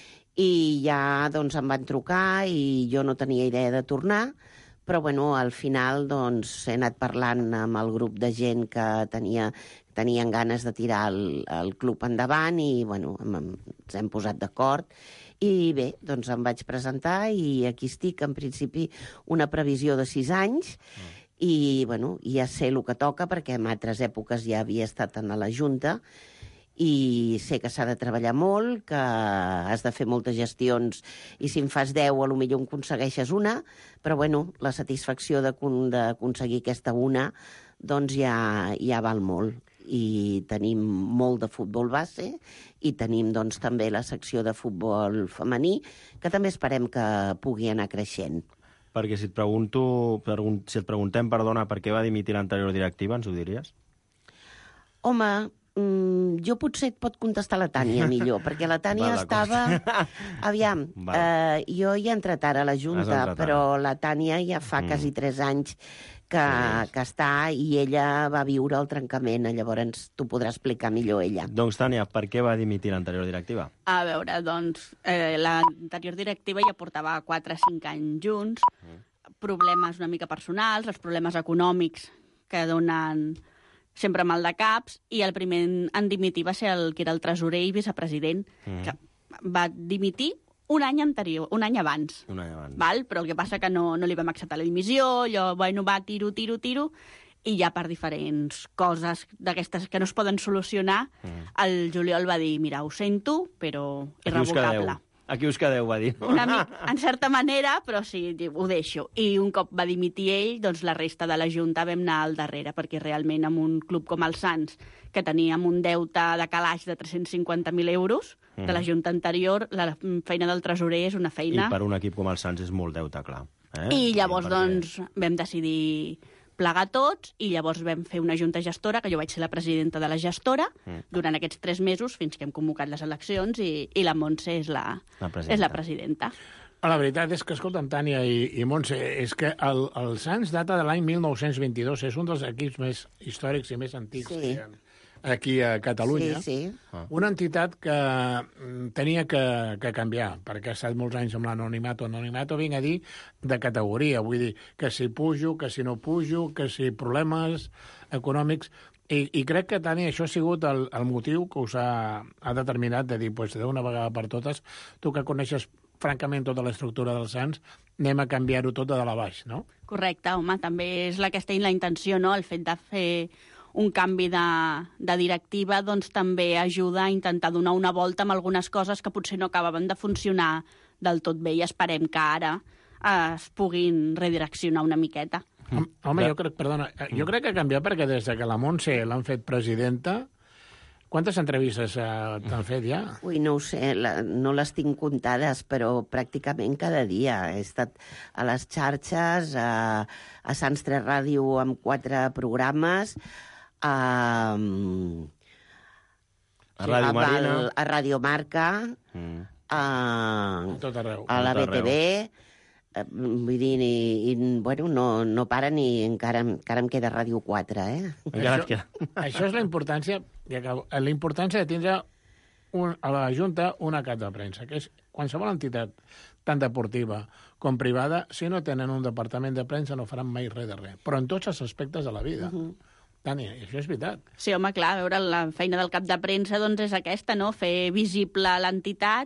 i ja doncs, em van trucar i jo no tenia idea de tornar, però bueno, al final doncs, he anat parlant amb el grup de gent que tenia, tenien ganes de tirar el, el club endavant i bueno, em, ens hem posat d'acord. I bé, doncs em vaig presentar i aquí estic, en principi, una previsió de sis anys i, bueno, ja sé el que toca perquè en altres èpoques ja havia estat en la Junta i sé que s'ha de treballar molt, que has de fer moltes gestions i si en fas deu, a lo millor en aconsegueixes una, però bueno, la satisfacció d'acon- d'aconseguir aquesta una doncs ja, ja val molt. I tenim molt de futbol base i tenim doncs, també la secció de futbol femení, que també esperem que pugui anar creixent. Perquè si et pregunto, si et preguntem, perdona, per què va dimitir l'anterior directiva, ens ho diries? Home, Mm, jo potser et pot contestar la Tània millor, perquè la Tània Va, estava... Aviam, eh, jo hi he entrat ara a la Junta, però la Tània ja fa mm. quasi tres anys que, sí. que està i ella va viure el trencament. Llavors t'ho podrà explicar millor ella. Doncs, Tània, per què va dimitir l'anterior directiva? A veure, doncs, eh, l'anterior directiva ja portava quatre o cinc anys junts, mm. problemes una mica personals, els problemes econòmics que donen sempre mal de caps, i el primer en dimitir va ser el que era el tresorer i vicepresident, mm. que va dimitir un any anterior, un any abans. Un any abans. Val? Però el que passa que no, no li vam acceptar la dimissió, allò, bueno, va, tiro, tiro, tiro, i ja per diferents coses d'aquestes que no es poden solucionar, mm. el juliol va dir, mira, ho sento, però irrevocable. Aquí us quedeu, va dir. Una mica, en certa manera, però sí, ho deixo. I un cop va dimitir ell, doncs la resta de la Junta vam anar al darrere, perquè realment amb un club com el Sants, que teníem un deute de calaix de tres-cents cinquanta mil euros mm. de la Junta anterior, la feina del tresorer és una feina... I per un equip com el Sants és molt deute, clar. Eh? I llavors, perquè... doncs, vam decidir plegar tots, i llavors vam fer una junta gestora, que jo vaig ser la presidenta de la gestora, mm. durant aquests tres mesos, fins que hem convocat les eleccions, i, i la Montse és la, la és la presidenta. La veritat és que, escolta'm, Tània i, i Montse, és que el, el Sants data de l'any mil nou-cents vint-i-dos, és un dels equips més històrics i més antics sí. que hi ha aquí a Catalunya. Sí, sí. Una entitat que tenia que, que canviar, perquè ha estat molts anys amb l'anonimato. Anonimato vinc a dir de categoria, vull dir que si pujo, que si no pujo, que si problemes econòmics... I, i crec que, Tània, això ha sigut el, el motiu que us ha, ha determinat de dir, pues, d'una vegada per totes, tu que coneixes francament tota l'estructura dels Sants, anem a canviar-ho tot de dalt a baix, no? Correcte, home, també és aquesta la intenció, no?, el fet de fer un canvi de, de directiva, doncs també ajuda a intentar donar una volta amb algunes coses que potser no acabaven de funcionar del tot bé, i esperem que ara es puguin redireccionar una miqueta. Home, jo crec, perdona, jo crec que ha canviat perquè des de que la Montse l'han fet presidenta, quantes entrevistes eh, t'han fet ja? Ui, no ho sé, la, no les tinc comptades, però pràcticament cada dia. He estat a les xarxes, a, a Sants tres Ràdio amb quatre programes, a, a Ràdio Marina, a, a Ràdio Marca, mm. a, a, tot arreu. a la B T V, vull dir, i, i, bueno, no, no para ni encara, encara em queda Ràdio quatre, eh? Això, això és la importància, ja acabo, la importància de tindre un, a la Junta una cap de premsa, que és qualsevol entitat, tant deportiva com privada, si no tenen un departament de premsa no faran mai res de res, però en tots els aspectes de la vida. Uh-huh. Tània, això és veritat. Sí, home, clar, a veure, la feina del cap de premsa doncs és aquesta, no?, fer visible l'entitat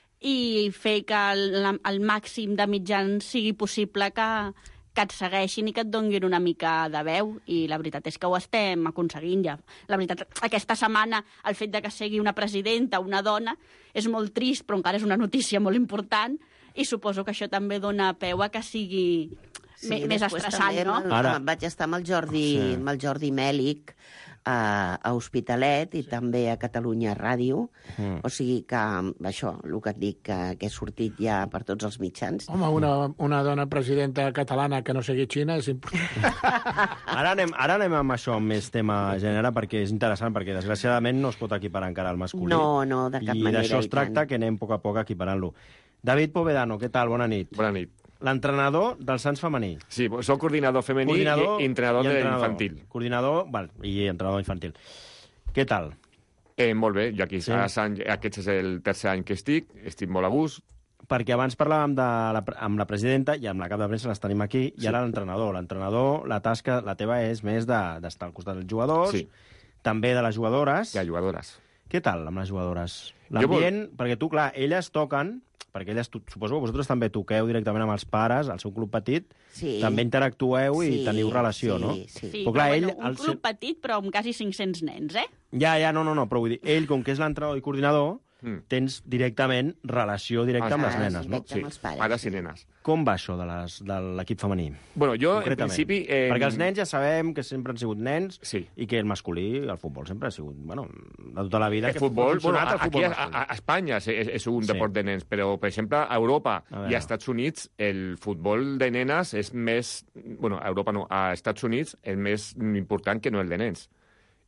i fer que el, el màxim de mitjans sigui possible que, que et segueixin i que et donguin una mica de veu, i la veritat és que ho estem aconseguint ja. La veritat, aquesta setmana el fet de que sigui una presidenta, una dona, és molt trist, però encara és una notícia molt important, i suposo que això també dona peu a que sigui sí, més estressant, no? El, Ara. Vaig estar amb el Jordi, sí. amb el Jordi Mèlic, a, a Hospitalet i sí. també a Catalunya Ràdio. Mm. O sigui que, això, el que et dic, que, que he sortit ja per tots els mitjans. Home, una, una dona presidenta catalana que no sigui Xina és important. ara, anem, ara anem amb això, amb més tema gènere, perquè és interessant, perquè desgraciadament no es pot equiparar encara al masculí. No, no, de cap I manera. I d'això es tracta, que anem a poc a poc equiparant-lo. David Povedano, què tal? Bona nit. Bona nit. L'entrenador del Sants femení. Sí, soc coordinador femení coordinador i entrenador, i entrenador de infantil. Coordinador, val, i entrenador infantil. Què tal? Eh, molt bé, jo aquí sí. a Sant, aquest és el tercer any que estic, estic molt a gust. Perquè abans parlàvem de la, amb la presidenta i amb la cap de premsa les tenim aquí, i sí. ara l'entrenador. L'entrenador, la tasca, la teva és més d'estar de, al costat dels jugadors, sí. també de les jugadores. Hi ha jugadores. Què tal amb les jugadores? L'ambient, vol... perquè tu, clar, elles toquen... perquè elles, tu, suposo que vosaltres també toqueu directament amb els pares, al seu club petit, sí. també interactueu i sí, teniu relació, sí, no? Sí, sí. Però, clar, però ell, bueno, un el... club petit, però amb quasi cinc-cents nens, eh? Ja, ja, no, no, no, però vull dir, ell, com que és l'entrenador i coordinador, mm. tens directament relació directa ah, amb les nenes, no? Sí, pares i nenes. Com va això de, les, de l'equip femení? Bueno, jo, en principi... Eh... Perquè els nens ja sabem que sempre han sigut nens sí. i que el masculí, el futbol, sempre ha sigut, bueno, de tota la vida... El que futbol, bueno, el futbol aquí a, a, a Espanya és, és un sí. deport de nens, però, per exemple, a Europa a i als Estats Units el futbol de nenes és més... Bueno, a Europa no, a Estats Units és més important que no el de nens.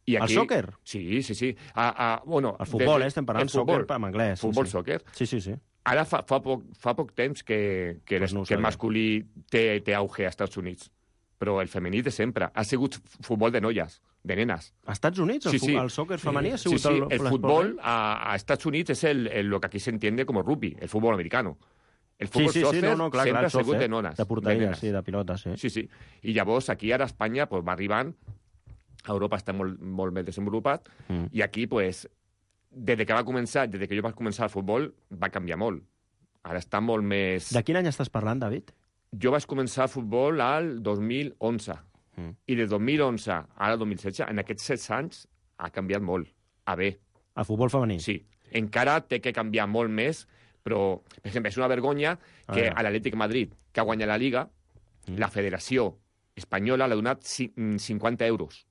I aquí, el sòquer? Sí, sí, sí. A, a, bueno, el futbol, des, eh? Estem parlant sòquer en anglès. Futbol, sí, sí. sòquer. Sí, sí, sí. Ara fa, fa, poc, fa poc temps que, que, pues no que el masculí té, té auge als Estats Units, però el femení de sempre. Ha sigut futbol de noies, de nenes. Als Estats Units el, sí, sí. el sòquer femení ha sigut sí, sí. el, el futbol a, a Estats Units és el, el, lo que aquí s'entiende com el rugby, el futbol americano. El futbol sí, sí, soccer sí, no, no, clar, sempre clar, ha sigut sofer, de nones. De porteria, sí, de pilota, sí. Sí, sí. I llavors aquí ara a Espanya pues, va arribant, a Europa està molt, molt més desenvolupat, mm. i aquí, pues, des que va començar, des que jo vaig començar el futbol, va canviar molt. Ara està molt més... De quin any estàs parlant, David? Jo vaig començar el futbol al dos mil onze. Mm. I de dos mil onze al dos mil setze, en aquests set anys, ha canviat molt. A bé. El futbol femení? Sí. Encara té que canviar molt més, però, per exemple, és una vergonya que a, a l'Atlètic Madrid, que ha guanyat la Liga, mm. la Federació Espanyola l'ha donat cinquanta euros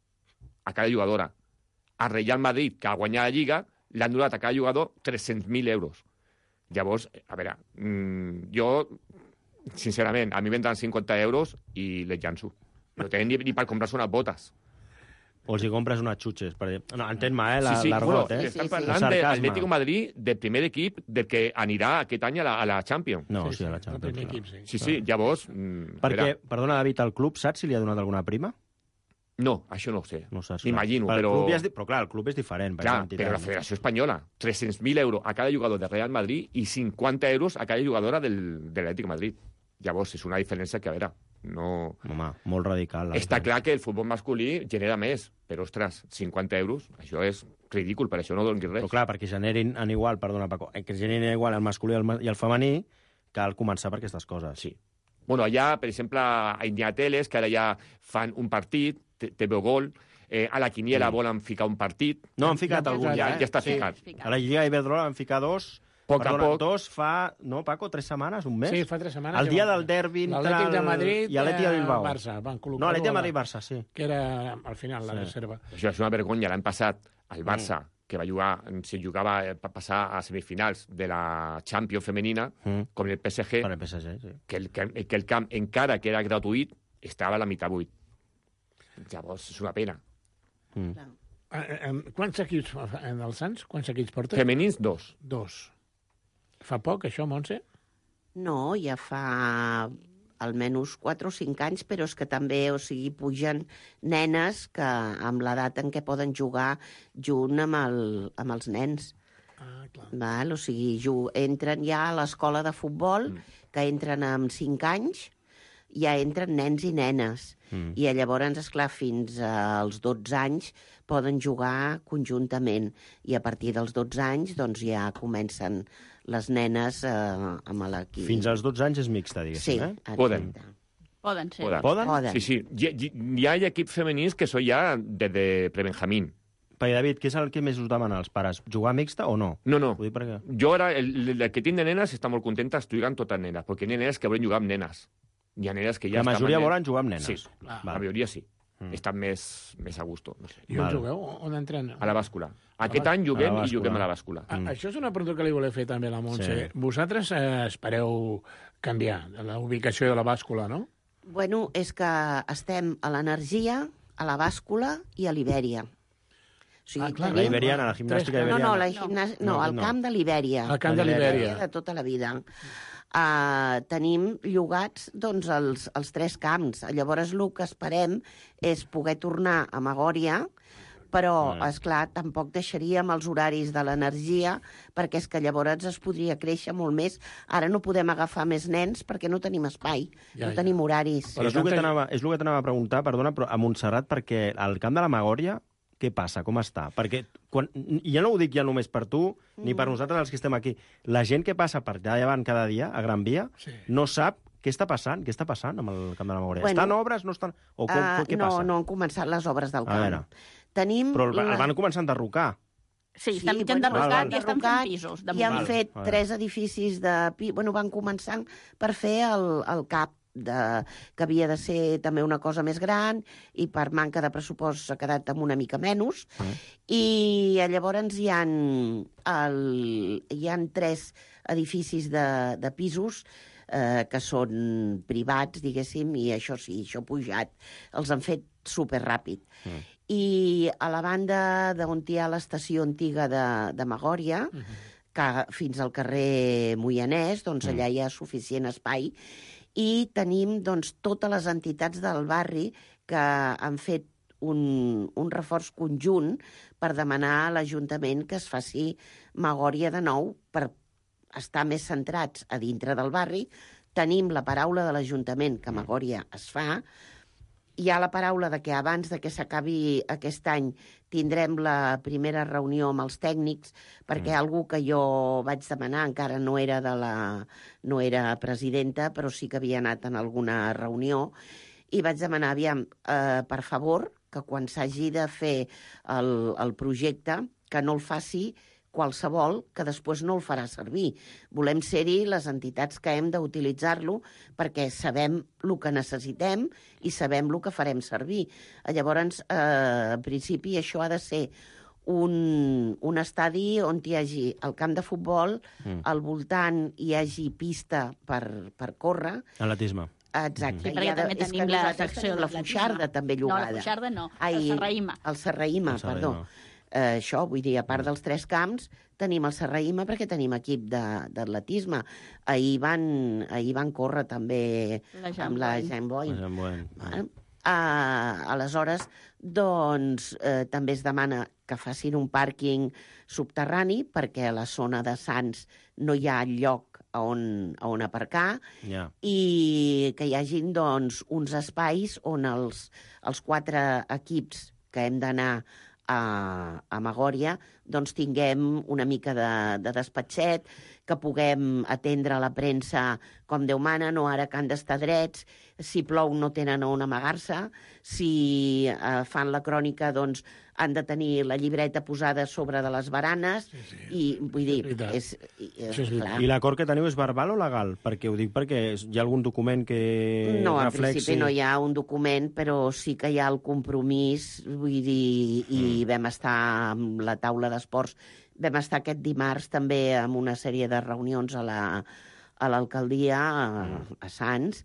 a cada jugadora. A Real Madrid, que ha guanyat la Lliga, l'han donat a cada jugador tres-cents mil euros. Llavors, a veure, mmm, jo, sincerament, a mi venen cinquanta euros i les llanço. No tenen ni, ni per comprar-se unes botes. O els hi compres unes xutxes. Per... No, entén-me, eh, la, sí, sí. l'argot, bueno, eh? Estan parlant de l'Atlético Madrid, del primer equip del que anirà aquest any a la, a la Champions. No, sí, sí, a la Champions. El primer equip, sí. Sí, sí, llavors... Mmm, Perquè, perdona, David, el club saps si li ha donat alguna prima? No, això no ho sé. No saps. M'imagino, però... però... Ja és... Però clar, el club és diferent. Clar, però la Federació Espanyola, tres-cents mil euros a cada jugador de Real Madrid i cinquanta euros a cada jugadora del, de l'Atlètic Madrid. Llavors, és una diferència que, a veure, no... Home, molt radical. Està clar que el futbol masculí genera més, però, ostres, cinquanta euros, això és ridícul, per això no donis res. Però clar, perquè generin en igual, perdona, Paco, que generin igual el masculí i el, i el femení, cal començar per aquestes coses. Sí. Bueno, allà, per exemple, hi ha teles que ara ja fan un partit, T V Gol, eh, a la Quiniela sí. volen ficar un partit. No, han ficat algun ja, ja, eh? ja està sí. ficat. A la Lliga Iberdrola han ficat dos. Poc Perdona, a poc. Dos fa, no, Paco, tres setmanes, un mes? Sí, fa tres setmanes. El dia del derbi entre l'Atlètic de Madrid i l'Atlètic de Bilbao. Barça, van col·locar no, l'Atlètic de Madrid-Barça, sí. Que era, al final, la sí. reserva. Això és una vergonya. L'any passat, el Barça, mm. que va jugar, si jugava per passar a semifinals de la Champions femenina, mm. com el P S G, per el P S G sí. que, el, que, que el camp, encara que era gratuït, estava a la meitat buit. Llavors, és una pena. Mm. Eh, eh, quants equips en el Sants? Quants equips portes? Femenins, dos. Dos. Fa poc, això, Montse? No, ja fa almenys quatre o cinc anys, però és que també, o sigui, pugen nenes que amb l'edat en què poden jugar junt amb, el, amb els nens. Ah, clar. Val? O sigui, entren ja a l'escola de futbol, mm. que entren amb cinc anys, ja entren nens i nenes. Mm. I llavors, esclar, fins als dotze anys poden jugar conjuntament. I a partir dels dotze anys, doncs, ja comencen les nenes eh, amb l'equip. Fins als dotze anys és mixta, diguéssim, sí, eh? Poden. Poden ser. Poden? Poden? Poden. Sí, sí. Hi, hi, hi ha equips femenins que són ja de, de prebenjamín. Perquè, David, què és el que més us demanen els pares? Jugar mixta o no? No, no. Vull dir perquè... Jo ara, el, el que tinc de nenes està molt contenta estudiant totes nenes, perquè hi ha nenes que volen jugar amb nenes. Hi ha nenes que ja la majoria volen jugar amb nenes. Sí, ah, la majoria sí. Mm. Estan més, més a gusto. No sé. I on jugueu? On entrenen? A la bàscula. Aquest any juguem i juguem a la bàscula. Mm. Això és una pregunta que li volia fer també a la Montse. Sí. Vosaltres eh, espereu canviar la ubicació de la bàscula, no? Bueno, és que estem a l'Energia, a la bàscula i a l'Ibèria. O sigui, ah, clar, tenim... la Iberiana, la gimnàstica Iberiana. No, no, la gimnàs... no, no, el camp de l'Ibèria. El camp de l'Ibèria. De tota la vida. Uh, tenim llogats doncs, els, els tres camps. Llavors, el que esperem és poder tornar a Magòria, però, mm. esclar, tampoc deixaríem els horaris de l'Energia, perquè és que llavors es podria créixer molt més. Ara no podem agafar més nens perquè no tenim espai, ja, no ja. tenim horaris. Però és el que t'anava a preguntar, perdona, però a Montserrat, perquè al camp de la Magòria, què passa? Com està? Perquè, quan, ja no ho dic ja només per tu, mm. ni per nosaltres els que estem aquí. La gent que passa per allà davant cada dia, a Gran Via, sí. no sap què està passant. Què està passant amb el camp de la Magòria? Bueno, estan obres? No estan... O com, uh, què no, passa? No han començat les obres del camp. Tenim Però el, la... el van començar a enderrocar. Sí, estan sí, mitjan bueno, derrocat i estan fent pisos. I han fet tres edificis de... Bueno, van començar per fer el, el cap, de, que havia de ser també una cosa més gran i per manca de pressupost s'ha quedat amb una mica menys. Mm. I llavors hi ha, el, hi ha tres edificis de, de pisos eh, que són privats, diguéssim, i això sí, això ha pujat. Els han fet superràpid. Mm. I a la banda d'on hi ha l'estació antiga de, de Magòria, mm-hmm. que fins al carrer Moianès, doncs allà hi ha suficient espai, i tenim doncs, totes les entitats del barri que han fet un, un reforç conjunt per demanar a l'Ajuntament que es faci Magòria de nou per estar més centrats a dintre del barri. Tenim la paraula de l'Ajuntament que Magòria es fa. Hi ha la paraula de que abans de que s'acabi aquest any tindrem la primera reunió amb els tècnics, perquè mm. algú que jo vaig demanar, encara no era, de la, no era presidenta, però sí que havia anat en alguna reunió, i vaig demanar, aviam, eh, per favor, que quan s'hagi de fer el, el projecte, que no el faci qualsevol, que després no el farà servir. Volem ser-hi les entitats que hem d'utilitzar-lo perquè sabem el que necessitem i sabem el que farem servir. Llavors, eh, en principi, això ha de ser un, un estadi on hi hagi el camp de futbol, mm. al voltant hi hagi pista per, per córrer. Atletisme. Exacte. Sí, perquè de, també tenim la secció de la Foixarda també llogada. No, la Foixarda no, Ai, el Serraïma. El Serraïma, el Serraïma. perdó. Eh, això, vull dir, a part dels tres camps, tenim el Serraïma perquè tenim equip d'atletisme. Ahir, van, ahir van córrer també la amb la Jean Boy. La Jean Boy. Eh? Uh, aleshores, doncs, eh, també es demana que facin un pàrquing subterrani perquè a la zona de Sants no hi ha lloc on, on aparcar, yeah. i que hi hagin doncs, uns espais on els, els quatre equips que hem d'anar a, a Magòria doncs tinguem una mica de, de despatxet, que puguem atendre la premsa com Déu mana, no ara que han d'estar drets, si plou no tenen on amagar-se, si eh, fan la crònica doncs han de tenir la llibreta posada sobre de les baranes, sí, sí. i vull dir... És, és, és I l'acord que teniu és verbal o legal? Perquè ho dic perquè hi ha algun document que no, reflexi... No, en principi no hi ha un document, però sí que hi ha el compromís, vull dir, i mm. vam estar amb la taula d'esports, vam estar aquest dimarts també amb una sèrie de reunions a la, a l'alcaldia, a, a Sants,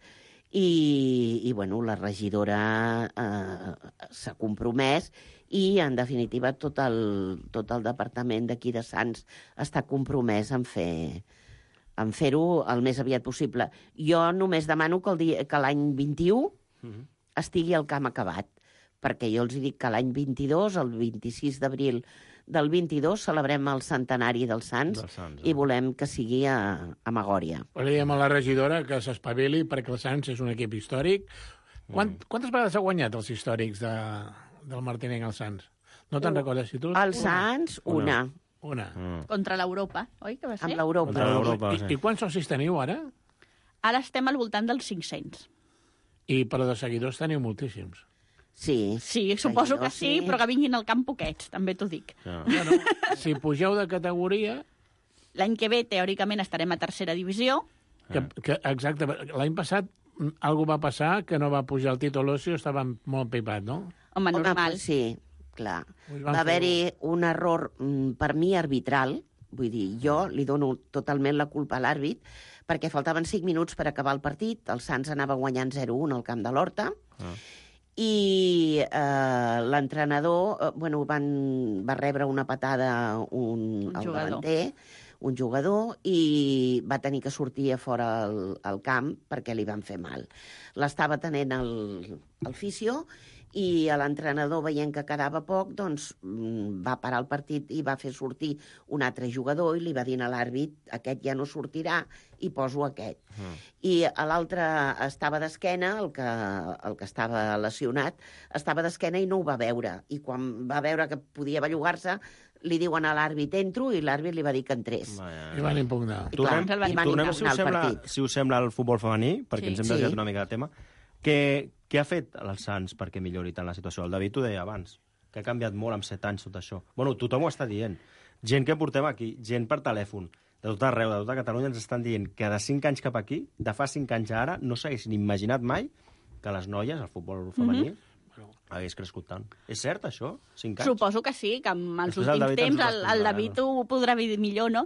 i, i bueno, la regidora eh, s'ha compromès i, en definitiva, tot el, tot el departament d'aquí de Sants està compromès en fer en fer-ho el més aviat possible. Jo només demano que, el dia, que l'any vint-i-u mm-hmm. estigui el camp acabat, perquè jo els dic que l'any vint-i-dos, el vint-i-sis d'abril del vint-i-dos, celebrem el centenari dels Sants, dels Sants eh? i volem que sigui a, a Magòria. Li diem a la regidora que s'espavili perquè el Sants és un equip històric. Quant, mm. Quantes vegades ha guanyat els històrics de, del Martinenc al Sants? No te'n uh, recordes, si tu? El Sants, una. Una. Mm. Contra l'Europa, oi que va ser? Amb l'Europa. I, sí. I, I quants socis teniu ara? Ara estem al voltant dels cinc-cents. I però de seguidors teniu moltíssims. Sí. Sí, suposo que sí, sí, però que vinguin al camp poquets, també t'ho dic. No. Bueno, si pugeu de categoria... L'any que ve, teòricament, estarem a tercera divisió. Que, que, exacte. L'any passat algú va passar que no va pujar el títol Ocio, estava molt pipat, no? Home, normal. Home, sí, clar. Va haver-hi un error, per mi, arbitral. Vull dir, jo li dono totalment la culpa a l'àrbit, perquè faltaven cinc minuts per acabar el partit, el Sants anava guanyant zero a un al camp de l'Horta, ah. i eh, l'entrenador eh, bueno, van, va rebre una patada un, un el jugador. davanter, un jugador, i va tenir que sortir a fora al, al camp perquè li van fer mal. L'estava tenent el, el fisio, i l'entrenador, veient que quedava poc, doncs va parar el partit i va fer sortir un altre jugador i li va dir a l'àrbit, aquest ja no sortirà i poso aquest. Mm. I l'altre estava d'esquena, el que, el que estava lesionat, estava d'esquena i no ho va veure. I quan va veure que podia bellugar-se, li diuen a l'àrbit entro i l'àrbit li va dir que entrés. Vaya. I van impugnar. I, clar, tornem, i van tornem si, us sembla, si us sembla el futbol femení, perquè sí. ens hem desviat sí. una mica de tema. Què, què ha fet el Sants perquè millori tant la situació? El David ho deia abans, que ha canviat molt amb set anys tot això. Bueno, tothom ho està dient. Gent que portem aquí, gent per telèfon, de tot arreu, de tota Catalunya, ens estan dient que de cinc anys cap aquí, de fa cinc anys a ara, no s'haguessin imaginat mai que les noies, el futbol femení, mm-hmm. hagués crescut tant. És cert, això? cinc anys? Suposo que sí, que en els Després últims el temps el, el David ho podrà dir millor, no?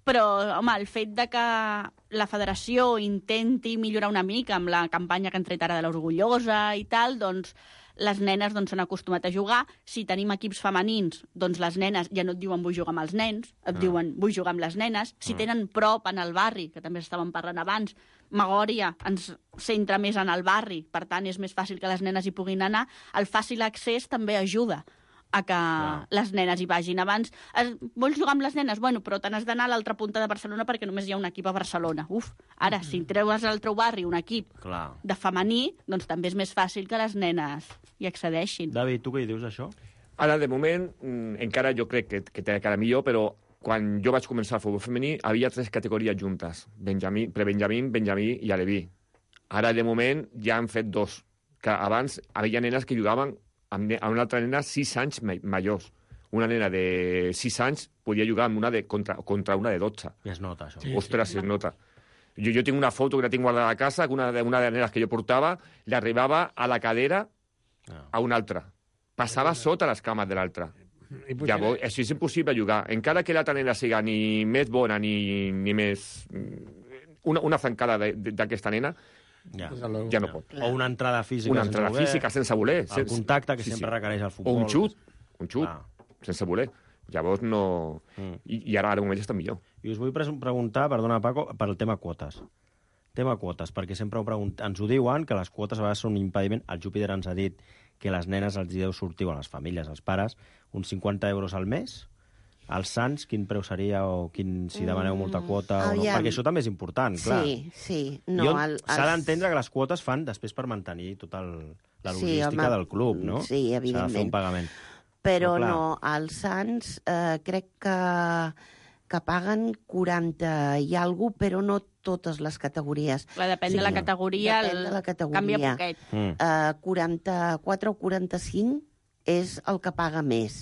Però, home, el fet de que la federació intenti millorar una mica amb la campanya que han tret ara de l'Orgullosa i tal, doncs les nenes doncs, s'han acostumat a jugar. Si tenim equips femenins, doncs les nenes ja no et diuen vull jugar amb els nens, et ah. diuen vull jugar amb les nenes. Si ah. tenen prop en el barri, que també estàvem parlant abans, Magòria ens centra més en el barri, per tant és més fàcil que les nenes hi puguin anar. El fàcil accés també ajuda a que ah. les nenes hi vagin. Abans, es, vols jugar amb les nenes? Bueno, però te n'has d'anar a l'altra punta de Barcelona perquè només hi ha un equip a Barcelona. Uf, ara, si treues al teu barri un equip Clar. de femení, doncs també és més fàcil que les nenes hi accedeixin. David, tu què hi dius, això? Ara, de moment, encara jo crec que, que té encara millor, però quan jo vaig començar el futbol femení havia tres categories juntes, Benjamí, prebenjamín, benjamí i aleví. Ara, de moment, ja han fet dos, que abans hi havia nenes que jugaven amb una altra nena sis anys majors. Una nena de sis anys podia jugar amb una de, contra, contra una de dotze. I es nota, això. Sí, Ostres, sí. es nota. Jo, jo tinc una foto que la tinc guardada a casa, que una de, una de les nenes que jo portava li arribava a la cadera ah. a una altra. Passava sota les cames de l'altra. Llavors, això és impossible jugar. Encara que l'altra nena siga ni més bona ni, ni més... Una, una zancada d'aquesta nena, ja, ja no pot. O una entrada física una entrada sense física sense voler. El contacte que sí, sempre sí. requereix el futbol. O un xut, un xut, ah. sense voler. Llavors no... Mm. I, I ara, ara un moment està millor. I us vull pre preguntar, perdona Paco, per el tema quotes. Tema quotes, perquè sempre ho pregunt... ens ho diuen, que les quotes a vegades són un impediment. El Júpiter ens ha dit que les nenes els deu sortir, a les famílies, als pares, uns cinquanta euros al mes. Els Sants, quin preu seria, o quin, si demaneu molta quota, mm, o no? Perquè això també és important, clar. Sí, sí. No, el, s'ha els... d'entendre que les quotes fan després per mantenir tota el, la logística sí, home, del club, no? Sí, evidentment. S'ha de fer un pagament. Però no, no els Sants eh, crec que, que paguen quaranta i alguna cosa, però no totes les categories. Clar, depèn sí, de la categoria, depèn de la categoria. Canvia poquet. Mm. Eh, quaranta-quatre o quaranta-cinc és el que paga més.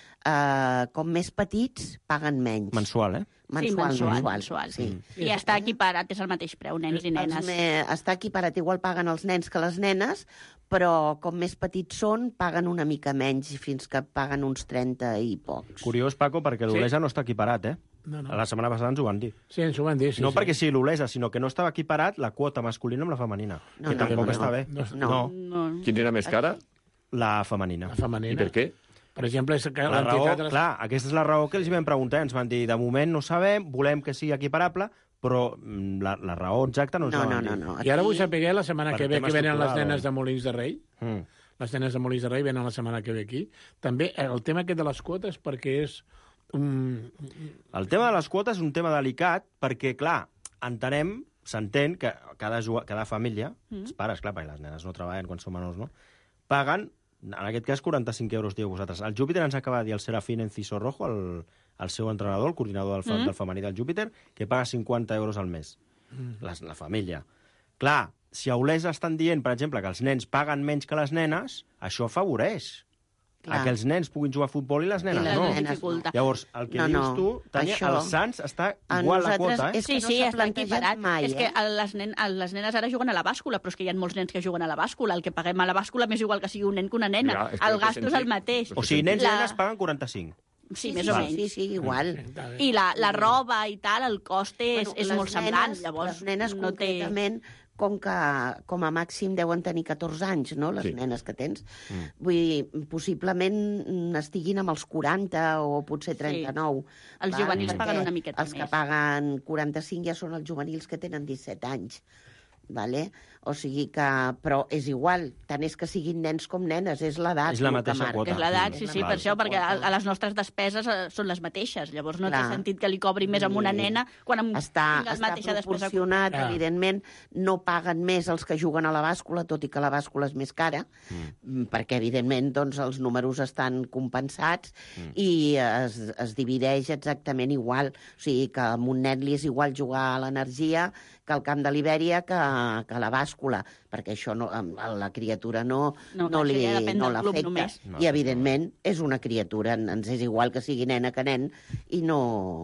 Uh, com més petits, paguen menys. Mensual, eh? Mensual, sí, mensual. mensual. mensual sí. Mm. I està equiparat, és el mateix preu, nens i nenes. Me, està equiparat, igual paguen els nens que les nenes, però com més petits són, paguen una mica menys, fins que paguen uns trenta i pocs. Curiós, Paco, perquè l'Olesa sí. no està equiparat, eh? No, no. La setmana passada ens ho van dir. Sí, ens ho van dir, sí. No sí. perquè sigui l'Olesa, sinó que no estava equiparat la quota masculina amb la femenina, no, que no, tampoc no, està no. bé. No. No. no. Quina era més cara? La femenina. La femenina. I per què? Per exemple, és que la raó, les... clar, aquesta és la raó que els vam preguntar. Ens van dir, de moment no sabem, volem que sigui equiparable, però la, la raó exacta no ens no, la no, van dir. No, no. I ara vull saber la setmana per que ve que venen les nenes o... de Molins de Rei. Mm. Les nenes de Molins de Rei venen la setmana que ve aquí. També el tema aquest de les quotes, perquè és... Um... El tema de les quotes és un tema delicat, perquè, clar, entenem, s'entén que cada, cada família, mm. els pares, clar, perquè les nenes no treballen quan són menors, no?, paguen, en aquest cas, quaranta-cinc euros, diu vosaltres. El Júpiter ens acaba de dir el Serafín Enciso Rojo, el, el seu entrenador, el coordinador del, mm. del femení del Júpiter, que paga cinquanta euros al mes. Mm. La, la família. Clar, si a Olesa estan dient, per exemple, que els nens paguen menys que les nenes, això afavoreix Clar. a que els nens puguin jugar a futbol i les nenes I les no. Nenes no. Llavors, el que no, dius no. tu, Tania, això... els Sants està igual la quota, eh? És que sí, no sí, s'ha està plantejat equiparat. mai, és eh? que les, nen, les nenes ara juguen a la bàscula, però és que hi ha molts nens que juguen a la bàscula. El que paguem a la bàscula m'és igual que sigui un nen que una nena. Ja, el gasto és el mateix. O sigui, nens i la... nenes paguen quaranta-cinc. Sí, sí, més sí, o menys. Sí, sí, igual. I la, la roba i tal, el cost és, bueno, és molt nenes, semblant. Llavors, les nenes, no concretament, té... com que com a màxim deuen tenir catorze anys, no?, les sí. nenes que tens. Mm. Vull dir, possiblement estiguin amb els quaranta o potser trenta-nou. Sí. Els Clar, juvenils paguen una miqueta els més. Els que paguen quaranta-cinc ja són els juvenils que tenen disset anys. Vale? O sigui que... Però és igual, tant és que siguin nens com nenes, és l'edat. És la mateixa quota. És l'edat, sí, sí, per això, perquè a, a les nostres despeses són les mateixes. Llavors no Clar. té sentit que li cobri més amb una nena quan amb està, tingues està mateixa despesa. proporcionat, ah. evidentment, no paguen més els que juguen a la bàscula, tot i que la bàscula és més cara, mm. perquè, evidentment, doncs, els números estan compensats mm. i es, es divideix exactament igual. O sigui, que a un nen li és igual jugar a l'energia que al camp de l'Ibèria que, que a la bàscula, perquè això no, la criatura no, no, no, li, ja no l'afecta. No, I, evidentment, és una criatura. Ens és igual que sigui nena que nen i, no,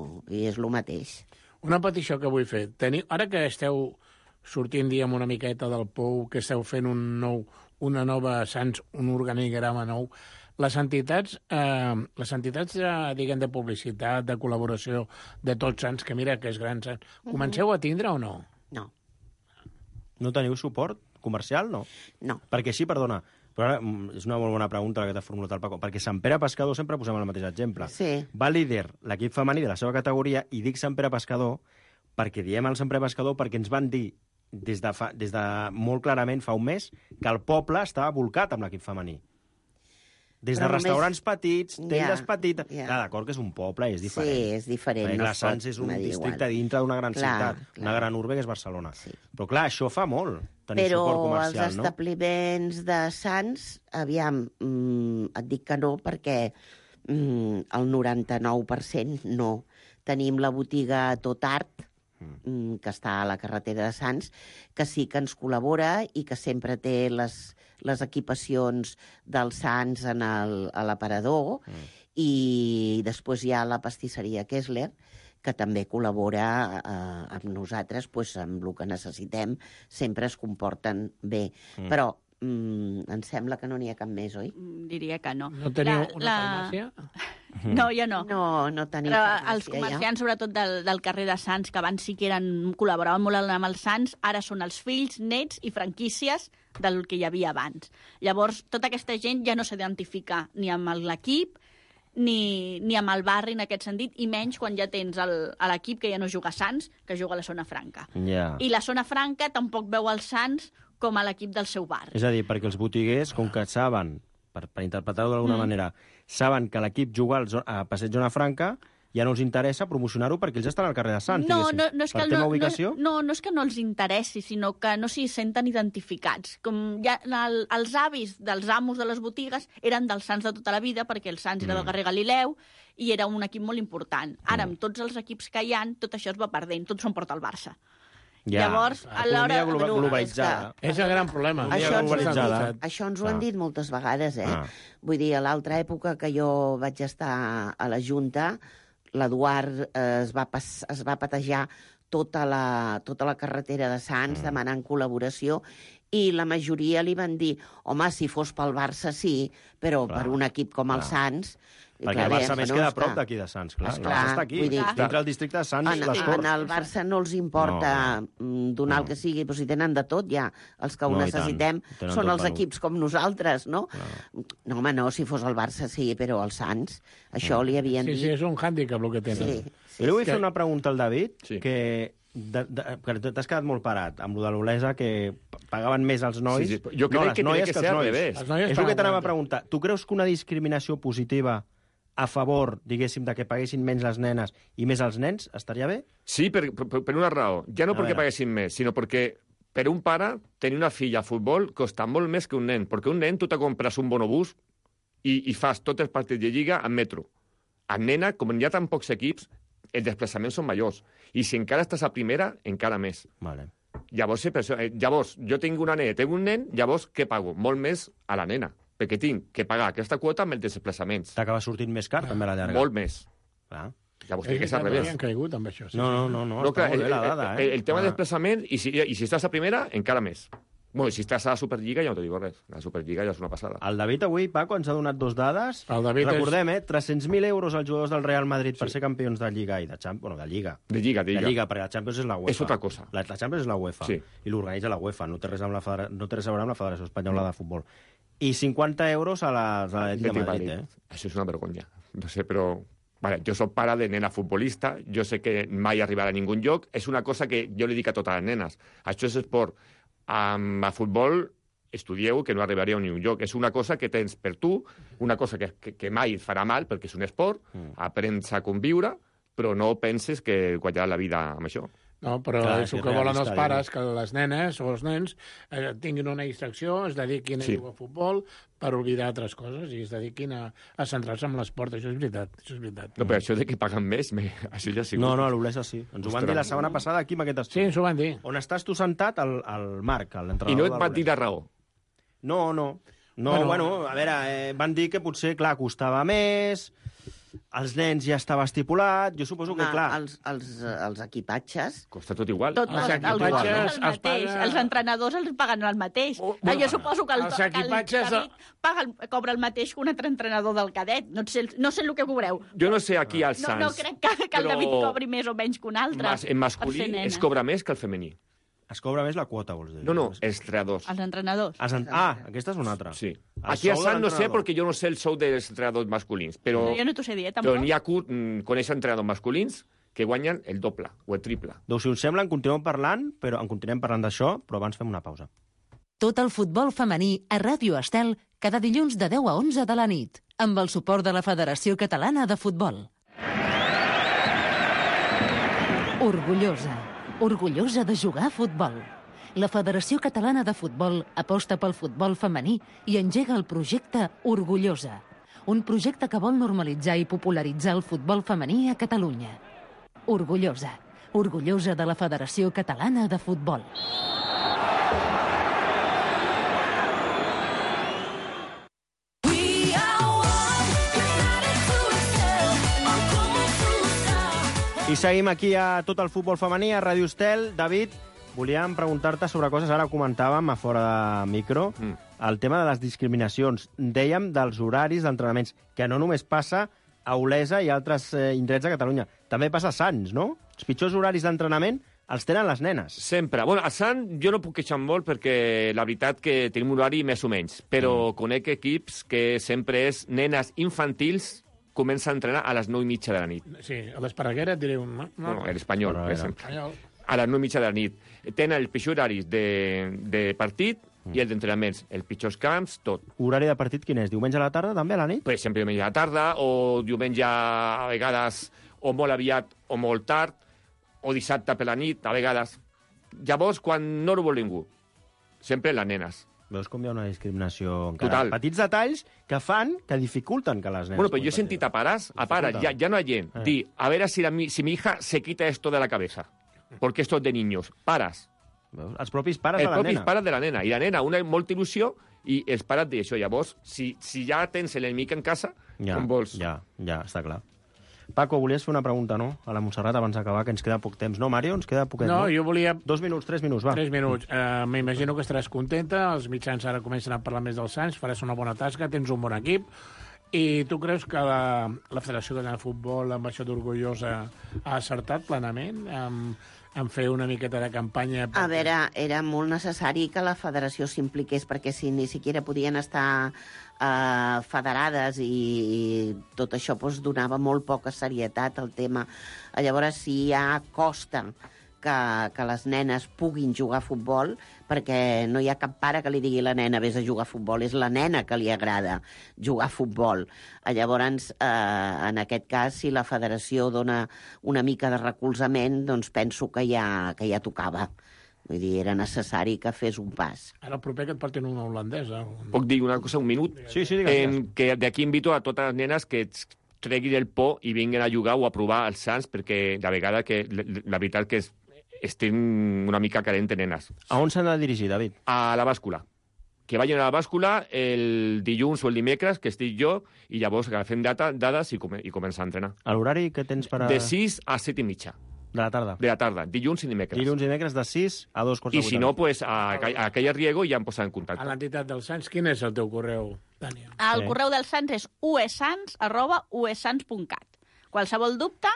i és el mateix. Una petició que vull fer. Teniu, ara que esteu sortint, diguem, una miqueta del pou, que esteu fent un nou, una nova Sants, un organigrama nou, les entitats, eh, les entitats de, diguem, de publicitat, de col·laboració de Tots Sants, que mira que és gran Sant, comenceu a tindre o no? No. No teniu suport comercial, no? No. Perquè sí, perdona, però ara és una molt bona pregunta la que t'ha formulat el Paco, perquè Sant Pere Pescador, sempre posem el mateix exemple. Sí. Va líder l'equip femení de la seva categoria, i dic Sant Pere Pescador perquè diem el Sant Pere Pescador perquè ens van dir des de, fa, des de molt clarament fa un mes que el poble estava volcat amb l'equip femení. Des de Però restaurants només... petits, tendes Ja, petites... ja. Clar, d'acord que és un poble, és diferent. Sí, és diferent. Perquè no clar, es Sants pot és un medir districte igual. dintre d'una gran Clar, ciutat, clar. una gran urbe que és Barcelona. Sí. Però clar, això fa molt, tenir Però suport els comercial, no? establiments de Sants, aviam, mm, et dic que no perquè mm, el noranta-nou per cent no. Tenim la botiga Tot Art, mm. que està a la carretera de Sants, que sí que ens col·labora i que sempre té les, les equipacions dels Sants en el, a l'aparador, mm. i després hi ha la pastisseria Kessler, que també col·labora eh, amb nosaltres, pues, amb el que necessitem, sempre es comporten bé. Mm. Però mm, em sembla que no n'hi ha cap més, oi? Diria que no. No teniu La- una la- farmàcia? No, ja no. No, no tenim Però farmàcia, els comerciants, sobretot del, del carrer de Sants, que abans sí que eren, col·laboraven molt amb els Sants, ara són els fills, nets i franquícies del que hi havia abans. Llavors, tota aquesta gent ja no s'identifica ni amb l'equip, ni, ni amb el barri en aquest sentit, i menys quan ja tens el- a l'equip que ja no juga a Sants, que juga a la zona franca. Ja. I la zona franca tampoc veu els Sants com a l'equip del seu barri. És a dir, perquè els botiguers, com que saben, per, per interpretar-ho d'alguna Mm. manera, saben que l'equip juga al, zo- a Passeig Zona Franca, ja no els interessa promocionar-ho perquè ells estan al carrer de Sants, No, diguéssim. no, no és que per no, tema no, ubicació? no, no és que no els interessi, sinó que no s'hi senten identificats. Com ja el, els avis dels amos de les botigues eren dels Sants de tota la vida, perquè el Sants mm. era del carrer Galileu i era un equip molt important. Ara, amb tots els equips que hi ha, tot això es va perdent, tots són porta al Barça. Ja. Llavors, a l'hora... Economia glo- globalitzada. És el gran problema. Això, ens, globalitzada. això ens ho han Ah. dit moltes vegades, eh? Ah. Vull dir, a l'altra època que jo vaig estar a la Junta, l'Eduard eh, es, va pas, es va patejar tota la, tota la carretera de Sants, mm. demanant col·laboració, i la majoria li van dir, home, si fos pel Barça sí, però Clar, per un equip com el clar. Sants... Perquè el Barça més queda a prop d'aquí de Sants, clar. El Barça està aquí, vull dir, dintre del districte de Sants, en, l'esport. en el Barça no els importa no, donar no. el que sigui, però si tenen de tot ja. Els que ho No, i necessitem tant. Tenen són tot els per- equips com nosaltres, no? no? No, home, no, si fos el Barça sí, però els Sants, això li havien Sí, dit... sí, és un hàndicap el que tenen. Sí, Jo li vull Que- fer una pregunta al David, Sí. que, de, de, que t'has quedat molt parat amb lo de l'Olesa, que pagaven més els nois. Sí, sí. Jo crec no, les que tenia noies que que ser els al nois. revés. Les noies És el que pagaven t'anava a menys. preguntar. Tu creus que una discriminació positiva a favor, diguéssim, de que paguessin menys les nenes i més els nens, estaria bé? Sí, per, per, per una raó. Ja no A perquè veure. paguessin més, sinó perquè per un pare tenir una filla a futbol costa molt més que un nen, perquè un nen tu te compres un bonobús i, i fas tots els partits de lliga en metro. A nena, com hi ha tan pocs equips, els desplaçaments són majors. I si encara estàs a primera, encara més. Vale. Llavors, sí, per això, eh, llavors, jo tinc una nena, tinc un nen, llavors què pago? Molt més a la nena, perquè tinc que pagar aquesta quota amb els desplaçaments. T'acaba sortint més car, també, a la llarga. Molt més. Clar. Llavors, És que és al veritat, revés. havien caigut amb això. Sí, No, sí. no, no, no, No, està clar, molt el, bé la dada, el, eh? el tema Ah. de desplaçament, i si, i si estàs a primera, encara més. Bueno, si estàs a la Superliga ja no te digo res. La Superliga ja és una passada. El David avui, Paco, ens ha donat dos dades. El David és- Recordem, eh? tres-cents mil euros als jugadors del Real Madrid per ser campions de Lliga i de Champions. Bueno, de Lliga. De Lliga, de De Lliga. Lliga, perquè la Champions és la UEFA. És otra cosa. La, la Champions és la UEFA. Sí. I l'organitza la UEFA. No té, res amb la federa... no té res a veure amb la Federació Espanyola de Futbol. I cinquanta euros a la, a l'Atlètic de Atlètic Madrid, Madrid. eh? Això és una vergonya. No sé, però... Vale, jo soc pare de nena futbolista, jo sé que mai arribarà a ningú lloc. És una cosa que jo li dic a totes les nenes. Això és esport. Amb a futbol estudieu que no arribaríeu a ningú lloc. És una cosa que tens per tu, una cosa que, que, que mai et farà mal, perquè és un esport, mm. aprens a conviure, però no penses que guanyaràs la vida amb això. No, però Clar, és sí, el que volen els realista, pares, que les nenes o els nens eh, tinguin una distracció, es dediquin a Sí. jugar a futbol per oblidar altres coses i es dediquin a, a centrar-se en l'esport. Això és veritat, això és veritat. No, però això de que paguen més, me... això ja sí. No, no, a l'Olesa sí. Ens ho van dir la setmana passada aquí amb aquest Sí, estudi. ens ho van dir. On estàs tu sentat, al, al Marc, a l'entrenador I no et de van dir l'Olesa. la raó. No, no. No, Bueno, bueno, bueno, a veure, eh, van dir que potser, clar, costava més, Els nens ja estava estipulat, jo suposo que, No, clar... els, els, els equipatges... Costa tot igual. Tot, els, els, els, els, el mateix. Els entrenadors els paguen el mateix. Oh, no, jo suposo que el, els que el equipatges... David paga, el- cobra el mateix que un altre entrenador del cadet. No sé, no sé el que cobreu. Jo no sé aquí als No, Sants. no crec que, que el però David cobri més o menys que un altre. Mas, en masculí per ser nena. es cobra més que el femení. Es cobra més la quota, vols dir? No, no, els entrenadors. Els entrenadors. Els en... Ah, aquesta és una altra. Sí. El Aquí a sou de Sant no sé, l'entrenador. perquè jo no sé el sou dels entrenadors masculins, però, Jo no t'ho sé dir, eh, però tampoc. n'hi ha curt, mm, coneix entrenadors masculins que guanyen el doble o el triple. Doncs si us sembla, en continuem parlant, però en continuem parlant d'això, però abans fem una pausa. Tot el futbol femení a Ràdio Estel cada dilluns de deu a onze de la nit, amb el suport de la Federació Catalana de Futbol. Orgullosa. Orgullosa de jugar a futbol. La Federació Catalana de Futbol aposta pel futbol femení i engega el projecte Orgullosa, un projecte que vol normalitzar i popularitzar el futbol femení a Catalunya. Orgullosa. Orgullosa de la Federació Catalana de Futbol. I seguim aquí a tot el futbol femení, a Ràdio Estel. David, volíem preguntar-te sobre coses, ara comentàvem a fora de micro, mm. el tema de les discriminacions. Dèiem dels horaris d'entrenaments, que no només passa a Olesa i altres eh, indrets de Catalunya, també passa a Sants, no? Els pitjors horaris d'entrenament els tenen les nenes. Sempre. Bueno, a Sant jo no puc queixar molt perquè la veritat que tenim un horari més o menys, però mm. conec equips que sempre és nenes infantils comença a entrenar a les nou i mitja de la nit. Sí, a l'Esparreguera et diré un... No? Bueno, l'Espanyol, per exemple. Espanyol. A les nou i mitja de la nit. Tenen el pitjor horari de, de partit mm. i el d'entrenaments. Els pitjors camps, tot. Horari de partit quin és? Diumenge a la tarda, també, a la nit? Per exemple, diumenge a la tarda, o diumenge a vegades o molt aviat o molt tard, o dissabte per la nit, a vegades. Llavors, quan no ho vol ningú, sempre les nenes. Veus com hi ha una discriminació encara? Total. Petits detalls que fan, que dificulten que les nenes... Bueno, pero yo he sentido a paras, a paras, ya, ya no hay en, Eh. di, a ver si, la, mi- si mi hija se quita esto de la cabeza, porque esto es de niños. Paras. Veus? Els propis pares Els de la propis nena. pares de la nena. I la nena, una molta il·lusió, i els pares d'això. Llavors, si, si ja tens l'enemic en casa, Ja, com vols? ja, ja, està clar. Paco, volies fer una pregunta, no? A la Montserrat abans d'acabar, que ens queda poc temps. No, Mario? Ens queda poquet, no? No, jo volia... Dos minuts, tres minuts, va. Tres minuts. Uh, M'imagino que estaràs contenta, els mitjans ara comencen a parlar més dels Sants, faràs una bona tasca, tens un bon equip, i tu creus que la, la Federació Catalana de Futbol, amb això d'Orgullosa, ha acertat plenament en, en fer una miqueta de campanya? A veure, era molt necessari que la federació s'impliqués, perquè si ni siquiera podien estar eh, federades i, i tot això doncs, donava molt poca serietat al tema. Llavors, si ja costa que, que les nenes puguin jugar a futbol, perquè no hi ha cap pare que li digui a la nena vés a jugar a futbol, és la nena que li agrada jugar a futbol. Llavors, eh, en aquest cas, si la federació dona una mica de recolzament, doncs penso que ja, que ja tocava. Vull dir, era necessari que fes un pas. Ara el proper que et portin una holandesa. Un... Puc dir una cosa, un minut? Sí, sí, digues. En, que d'aquí invito a totes les nenes que treguin el por i vinguin a jugar o a provar els Sants, perquè de vegada que la, la veritat que és, estem una mica calent, nenes. A on s'han de dirigir, David? A la bàscula. Que vagin a la bàscula el dilluns o el dimecres, que estic jo, i llavors agafem data, dades i, come, i començar a entrenar. A l'horari que tens per a... De sis a set i mitja. De la tarda. De la tarda, dilluns i dimecres. Dilluns i dimecres de sis a dos quarts de I vuit. si no, pues, a, a aquella Riego ja em posen en contacte. A l'entitat dels Sants, quin és el teu correu, Tània? El Sí. correu dels Sants és uesans arroba uesans punt cat. Qualsevol dubte,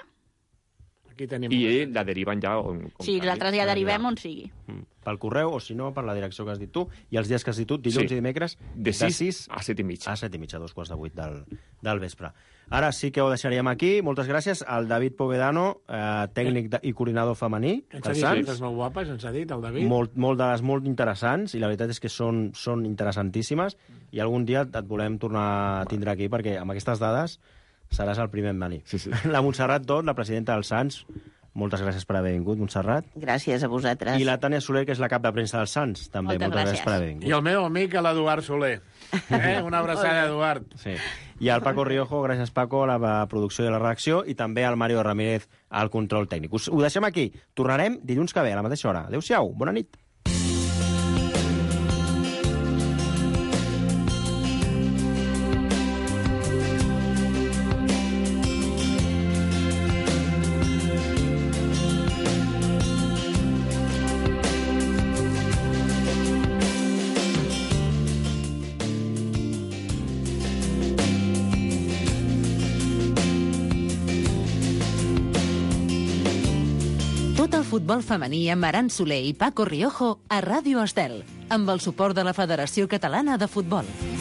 Aquí tenim... I la deriven ja on... on si l'altre dia derivem on sigui. Mm. Pel correu, o si no, per la direcció que has dit tu. I els dies que has dit tu, dilluns Sí. i dimecres, De sis a set i mitja. A set i mitja, dos quarts de vuit del, del vespre. Ara sí que ho deixaríem aquí. Moltes gràcies al David Povedano, eh, tècnic de, i coordinador femení Ens ha dels dit Sants. coses molt guapes, ens ha dit el David. Molt, molt de les molt interessants, i la veritat és que són, són interessantíssimes, i algun dia et volem tornar a tindre aquí, perquè amb aquestes dades seràs el primer en venir. Sí, sí. La Montserrat Tot, la presidenta dels Sants, moltes gràcies per haver vingut, Montserrat. Gràcies a vosaltres. I la Tània Soler, que és la cap de premsa dels Sants, també. Moltes moltes gràcies. gràcies per haver vingut. I el meu amic, l'Eduard Soler. Eh? Una abraçada, Eduard. Sí. I al Paco Riojo, gràcies Paco, a la producció i la redacció, i també al Mario Ramírez al control tècnic. Us, ho deixem aquí. Tornarem dilluns que ve, a la mateixa hora. Adéu-siau, bona nit. Tot el futbol femení amb Aran Soler i Paco Riojo a Ràdio Estel, amb el suport de la Federació Catalana de Futbol.